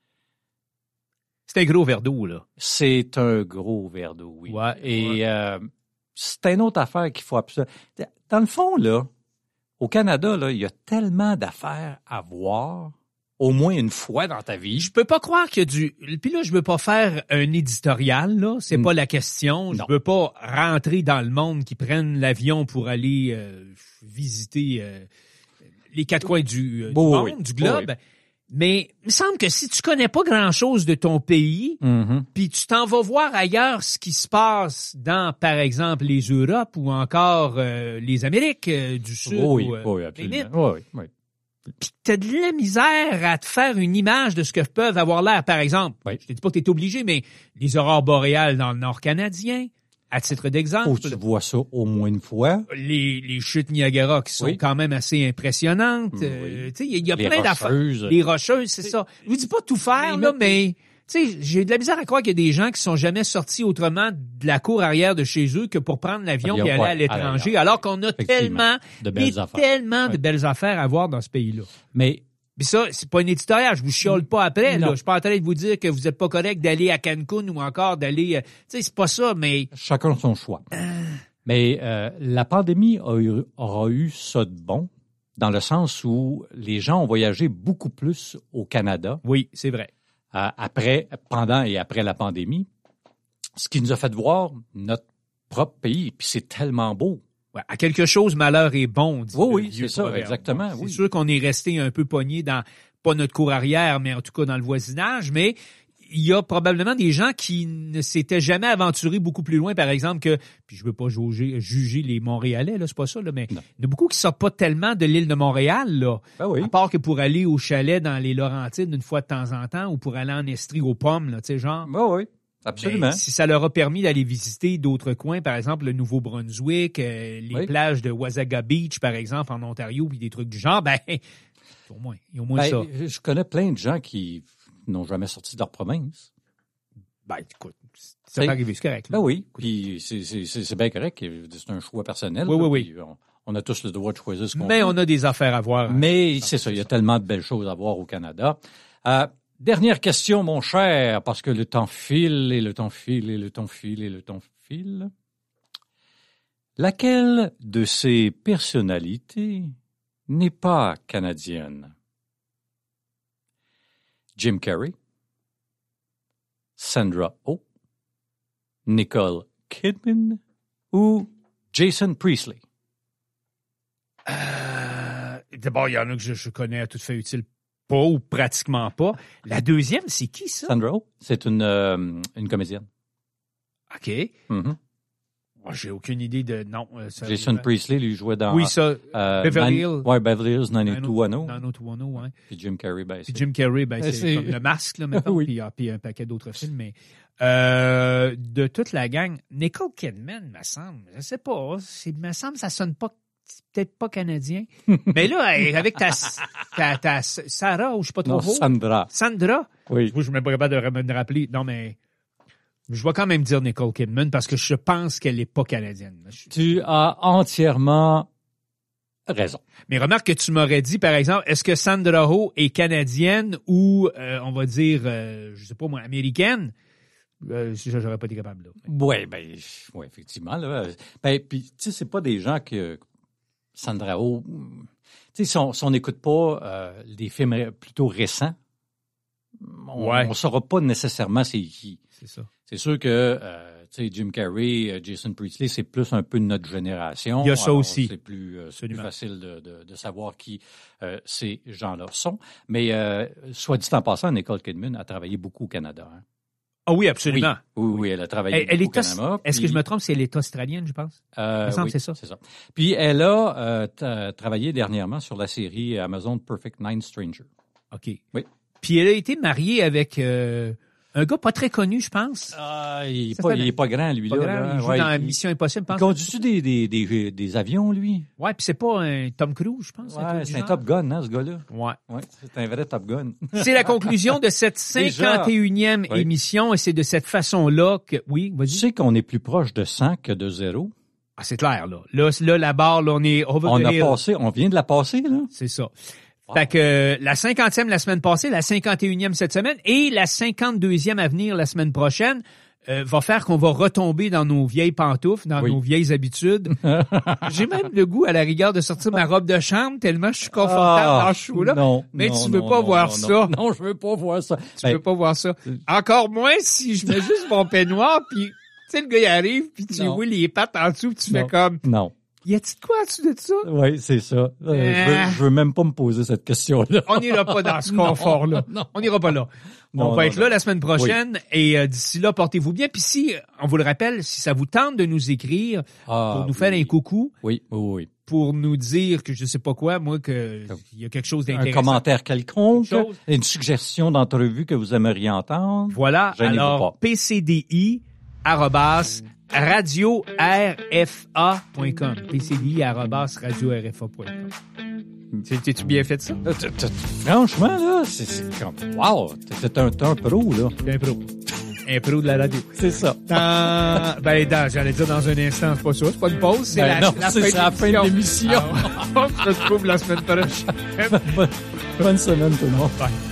C'est un gros verre d'eau, là. C'est un gros verre d'eau, oui. Ouais, et ouais. Euh, c'est une autre affaire qu'il faut absolument... Dans le fond, là, au Canada, là, il y a tellement d'affaires à voir, au moins une fois dans ta vie. Je peux pas croire qu'il y a du... Puis là, je veux pas faire un éditorial, là. C'est mm. pas la question. Je non. veux pas rentrer dans le monde qui prennent l'avion pour aller euh, visiter euh, les quatre coins du, euh, bon, du monde, oui. du globe. Oui. Mais il me semble que si tu connais pas grand-chose de ton pays, mm-hmm. puis tu t'en vas voir ailleurs ce qui se passe dans, par exemple, les Europes ou encore euh, les Amériques euh, du Sud. Oui, ou, euh, oui, absolument. Oui, oui. Puis t'as de la misère à te faire une image de ce que peuvent avoir l'air. Par exemple, oui. je te dis pas que t'es obligé, mais les aurores boréales dans le nord canadien, à titre d'exemple. Oh, tu vois ça au moins une fois. Les, les chutes Niagara qui sont oui. quand même assez impressionnantes. Oui. Euh, tu sais, il y a, y a les plein d'affaires. Les rocheuses, c'est ça. Je vous dis pas tout faire, mais là, mais... Tu sais, j'ai de la misère à croire qu'il y a des gens qui sont jamais sortis autrement de la cour arrière de chez eux que pour prendre l'avion et aller ouais, à l'étranger, alors qu'on a tellement, de belles mais affaires. tellement ouais. de belles affaires à voir dans ce pays-là. Mais Puis ça, c'est pas un éditorial, je vous chiole pas après, non. là. Je suis pas en train de vous dire que vous êtes pas correct d'aller à Cancun ou encore d'aller, euh, tu sais, c'est pas ça, mais... Chacun son choix. Euh... Mais euh, la pandémie a eu, aura eu ça de bon, dans le sens où les gens ont voyagé beaucoup plus au Canada. Oui, c'est vrai. Euh, après, pendant et après la pandémie, ce qui nous a fait voir notre propre pays, puis c'est tellement beau. Ouais, à quelque chose, malheur est bon. Dit oui, oui, c'est ça, proverbe. Exactement. C'est oui. sûr qu'on est resté un peu pogné dans, pas notre cour arrière, mais en tout cas dans le voisinage, mais il y a probablement des gens qui ne s'étaient jamais aventurés beaucoup plus loin, par exemple, que, puis je veux pas juger, juger les Montréalais, là, c'est pas ça, là, mais non. Il y en a beaucoup qui sortent pas tellement de l'île de Montréal, là. Ah oui. À part que pour aller au chalet dans les Laurentides une fois de temps en temps, ou pour aller en Estrie aux pommes, là, tu sais, genre. Ah oui. Absolument. Ben, si ça leur a permis d'aller visiter d'autres coins, par exemple le Nouveau-Brunswick, euh, les oui. plages de Wasaga Beach, par exemple, en Ontario, puis des trucs du genre, ben, au moins, il y a au moins ben, ça. Je connais plein de gens qui n'ont jamais sorti de leur province. Ben, écoute, ça peut arriver, c'est correct. Ben oui, puis c'est, c'est, c'est, c'est bien correct, c'est un choix personnel. Oui, là, oui, oui. On, on a tous le droit de choisir ce qu'on Mais veut. on a des affaires à voir. Mais c'est ça, il y a tellement de belles choses à voir au Canada. Euh, Dernière question, mon cher, parce que le temps file et le temps file et le temps file et le temps file. Laquelle de ces personnalités n'est pas canadienne? Jim Carrey, Sandra Oh, Nicole Kidman ou Jason Priestley? Euh, d'abord, il y en a que je, je connais à toute fin utile. Pas ou pratiquement pas. La deuxième, c'est qui, ça? Sandra Oh, c'est une, euh, une comédienne. OK. Mm-hmm. Oh, j'ai aucune idée de... Non. Euh, ça, Jason euh, Priestley, lui, jouait dans... Oui, ça. Euh, Beverly Hills. Oui, Beverly Hills, nine oh two one oh. nine oh two one oh, oui. Puis Jim Carrey, ben, c'est... Puis Jim Carrey, ben, c'est, c'est... comme Le Masque, là, maintenant. oui. Puis, ah, puis un paquet d'autres films, mais... Euh, de toute la gang, Nicole Kidman, me semble, je sais pas, c'est, me semble ça sonne pas... C'est peut-être pas canadien. Mais là, avec ta, ta, ta Sarah, ou je sais pas trop. Non, Sandra. Sandra? Oui. Je ne suis même pas capable de me rappeler. Non, mais je vais quand même dire Nicole Kidman parce que je pense qu'elle n'est pas canadienne. Tu as entièrement raison. Mais remarque que tu m'aurais dit, par exemple, est-ce que Sandra Oh est canadienne ou, euh, on va dire, euh, je sais pas moi, américaine? Euh, si j'aurais pas été capable, là. Oui, ben, ouais, effectivement, là. Ben, puis, tu sais, c'est pas des gens que Sandra Oh, tu sais, si on si on n'écoute pas euh, des films plutôt récents, on ouais. ne saura pas nécessairement c'est qui. C'est ça. C'est sûr que, euh, tu sais, Jim Carrey, Jason Priestley, c'est plus un peu de notre génération. Il y a ça Alors, aussi. C'est plus, euh, c'est plus facile de, de, de savoir qui euh, ces gens-là sont. Mais, euh, soit dit en passant, Nicole Kidman a travaillé beaucoup au Canada. Hein. Ah oui, absolument. Oui, oui, oui, elle a travaillé elle, beaucoup elle au Canada. Est-ce puis, que je me trompe, c'est elle est australienne, je pense? Euh, Il me semble oui, que c'est ça. c'est ça. Puis elle a euh, t- travaillé dernièrement sur la série Amazon Perfect Nine Stranger. OK. Oui. Puis elle a été mariée avec euh, un gars pas très connu, je pense. Ah, il, est Ça pas, fait- il est pas grand, lui, Pas là. grand, là. il joue Ouais, dans il- Mission Impossible, je Il pense. conduit-tu des, des, des, des avions, lui? Ouais, puis c'est pas un Tom Cruise, je pense. Ouais, truc du c'est un genre. Top Gun, hein, ce gars-là. Ouais. Ouais, c'est un vrai Top Gun. C'est la conclusion de cette Déjà. cinquante et unième Oui. émission et c'est de cette façon-là que... Oui, Tu vas-y. sais qu'on est plus proche de cent que de zéro. Ah, c'est clair, là. Là, là la barre, là, on est over On the a hill. passé, on vient de la passer, là. C'est ça. Wow. Fait que euh, la cinquantième la semaine passée, la cinquante et unième cette semaine et la cinquante-deuxième à venir la semaine prochaine euh, va faire qu'on va retomber dans nos vieilles pantoufles, dans Oui. nos vieilles habitudes. J'ai même le goût à la rigueur de sortir ma robe de chambre tellement je suis confortable Ah, dans ce show-là. non, Mais non, tu veux non, pas non, voir non, ça. Non, non, je veux pas voir ça. Tu Ben, peux pas voir ça. Encore moins si je mets juste mon peignoir puis tu sais le gars il arrive puis tu Non. roules les pattes en dessous puis tu non, fais comme Non. y a-t-il de quoi en dessous de ça? Oui, c'est ça. Euh, je, Ah. veux, je veux même pas me poser cette question-là. On n'ira pas dans ce Non, confort-là. non. On n'ira pas là. Non, on va non, être non. là la semaine prochaine et euh, d'ici là, portez-vous bien. Puis si, on vous le rappelle, si ça vous tente de nous écrire Ah, pour nous faire oui. un coucou, Oui, oui, oui. pour nous dire que je sais pas quoi, moi, que il y a quelque chose Un d'intéressant. commentaire quelconque, Quelque chose. une suggestion d'entrevue que vous aimeriez entendre. Voilà. Gênez-vous Alors, pas. p c d i arobase radio r f a point com. p c d i arobase radio r f a point com. T'as-tu bien fait ça? Là, t- t- Franchement, là, c'est c'est comme, wow, t'es un, t'es un pro, là. C'est un pro. Un pro de la radio. C'est ça. Dans, ben, dans, j'allais dire dans un instant, c'est pas ça, c'est pas une pause, c'est Ben la, non, la, c'est fin la fin de l'émission. Alors, on se retrouve la semaine prochaine. Bonne semaine, tout le monde. Bye.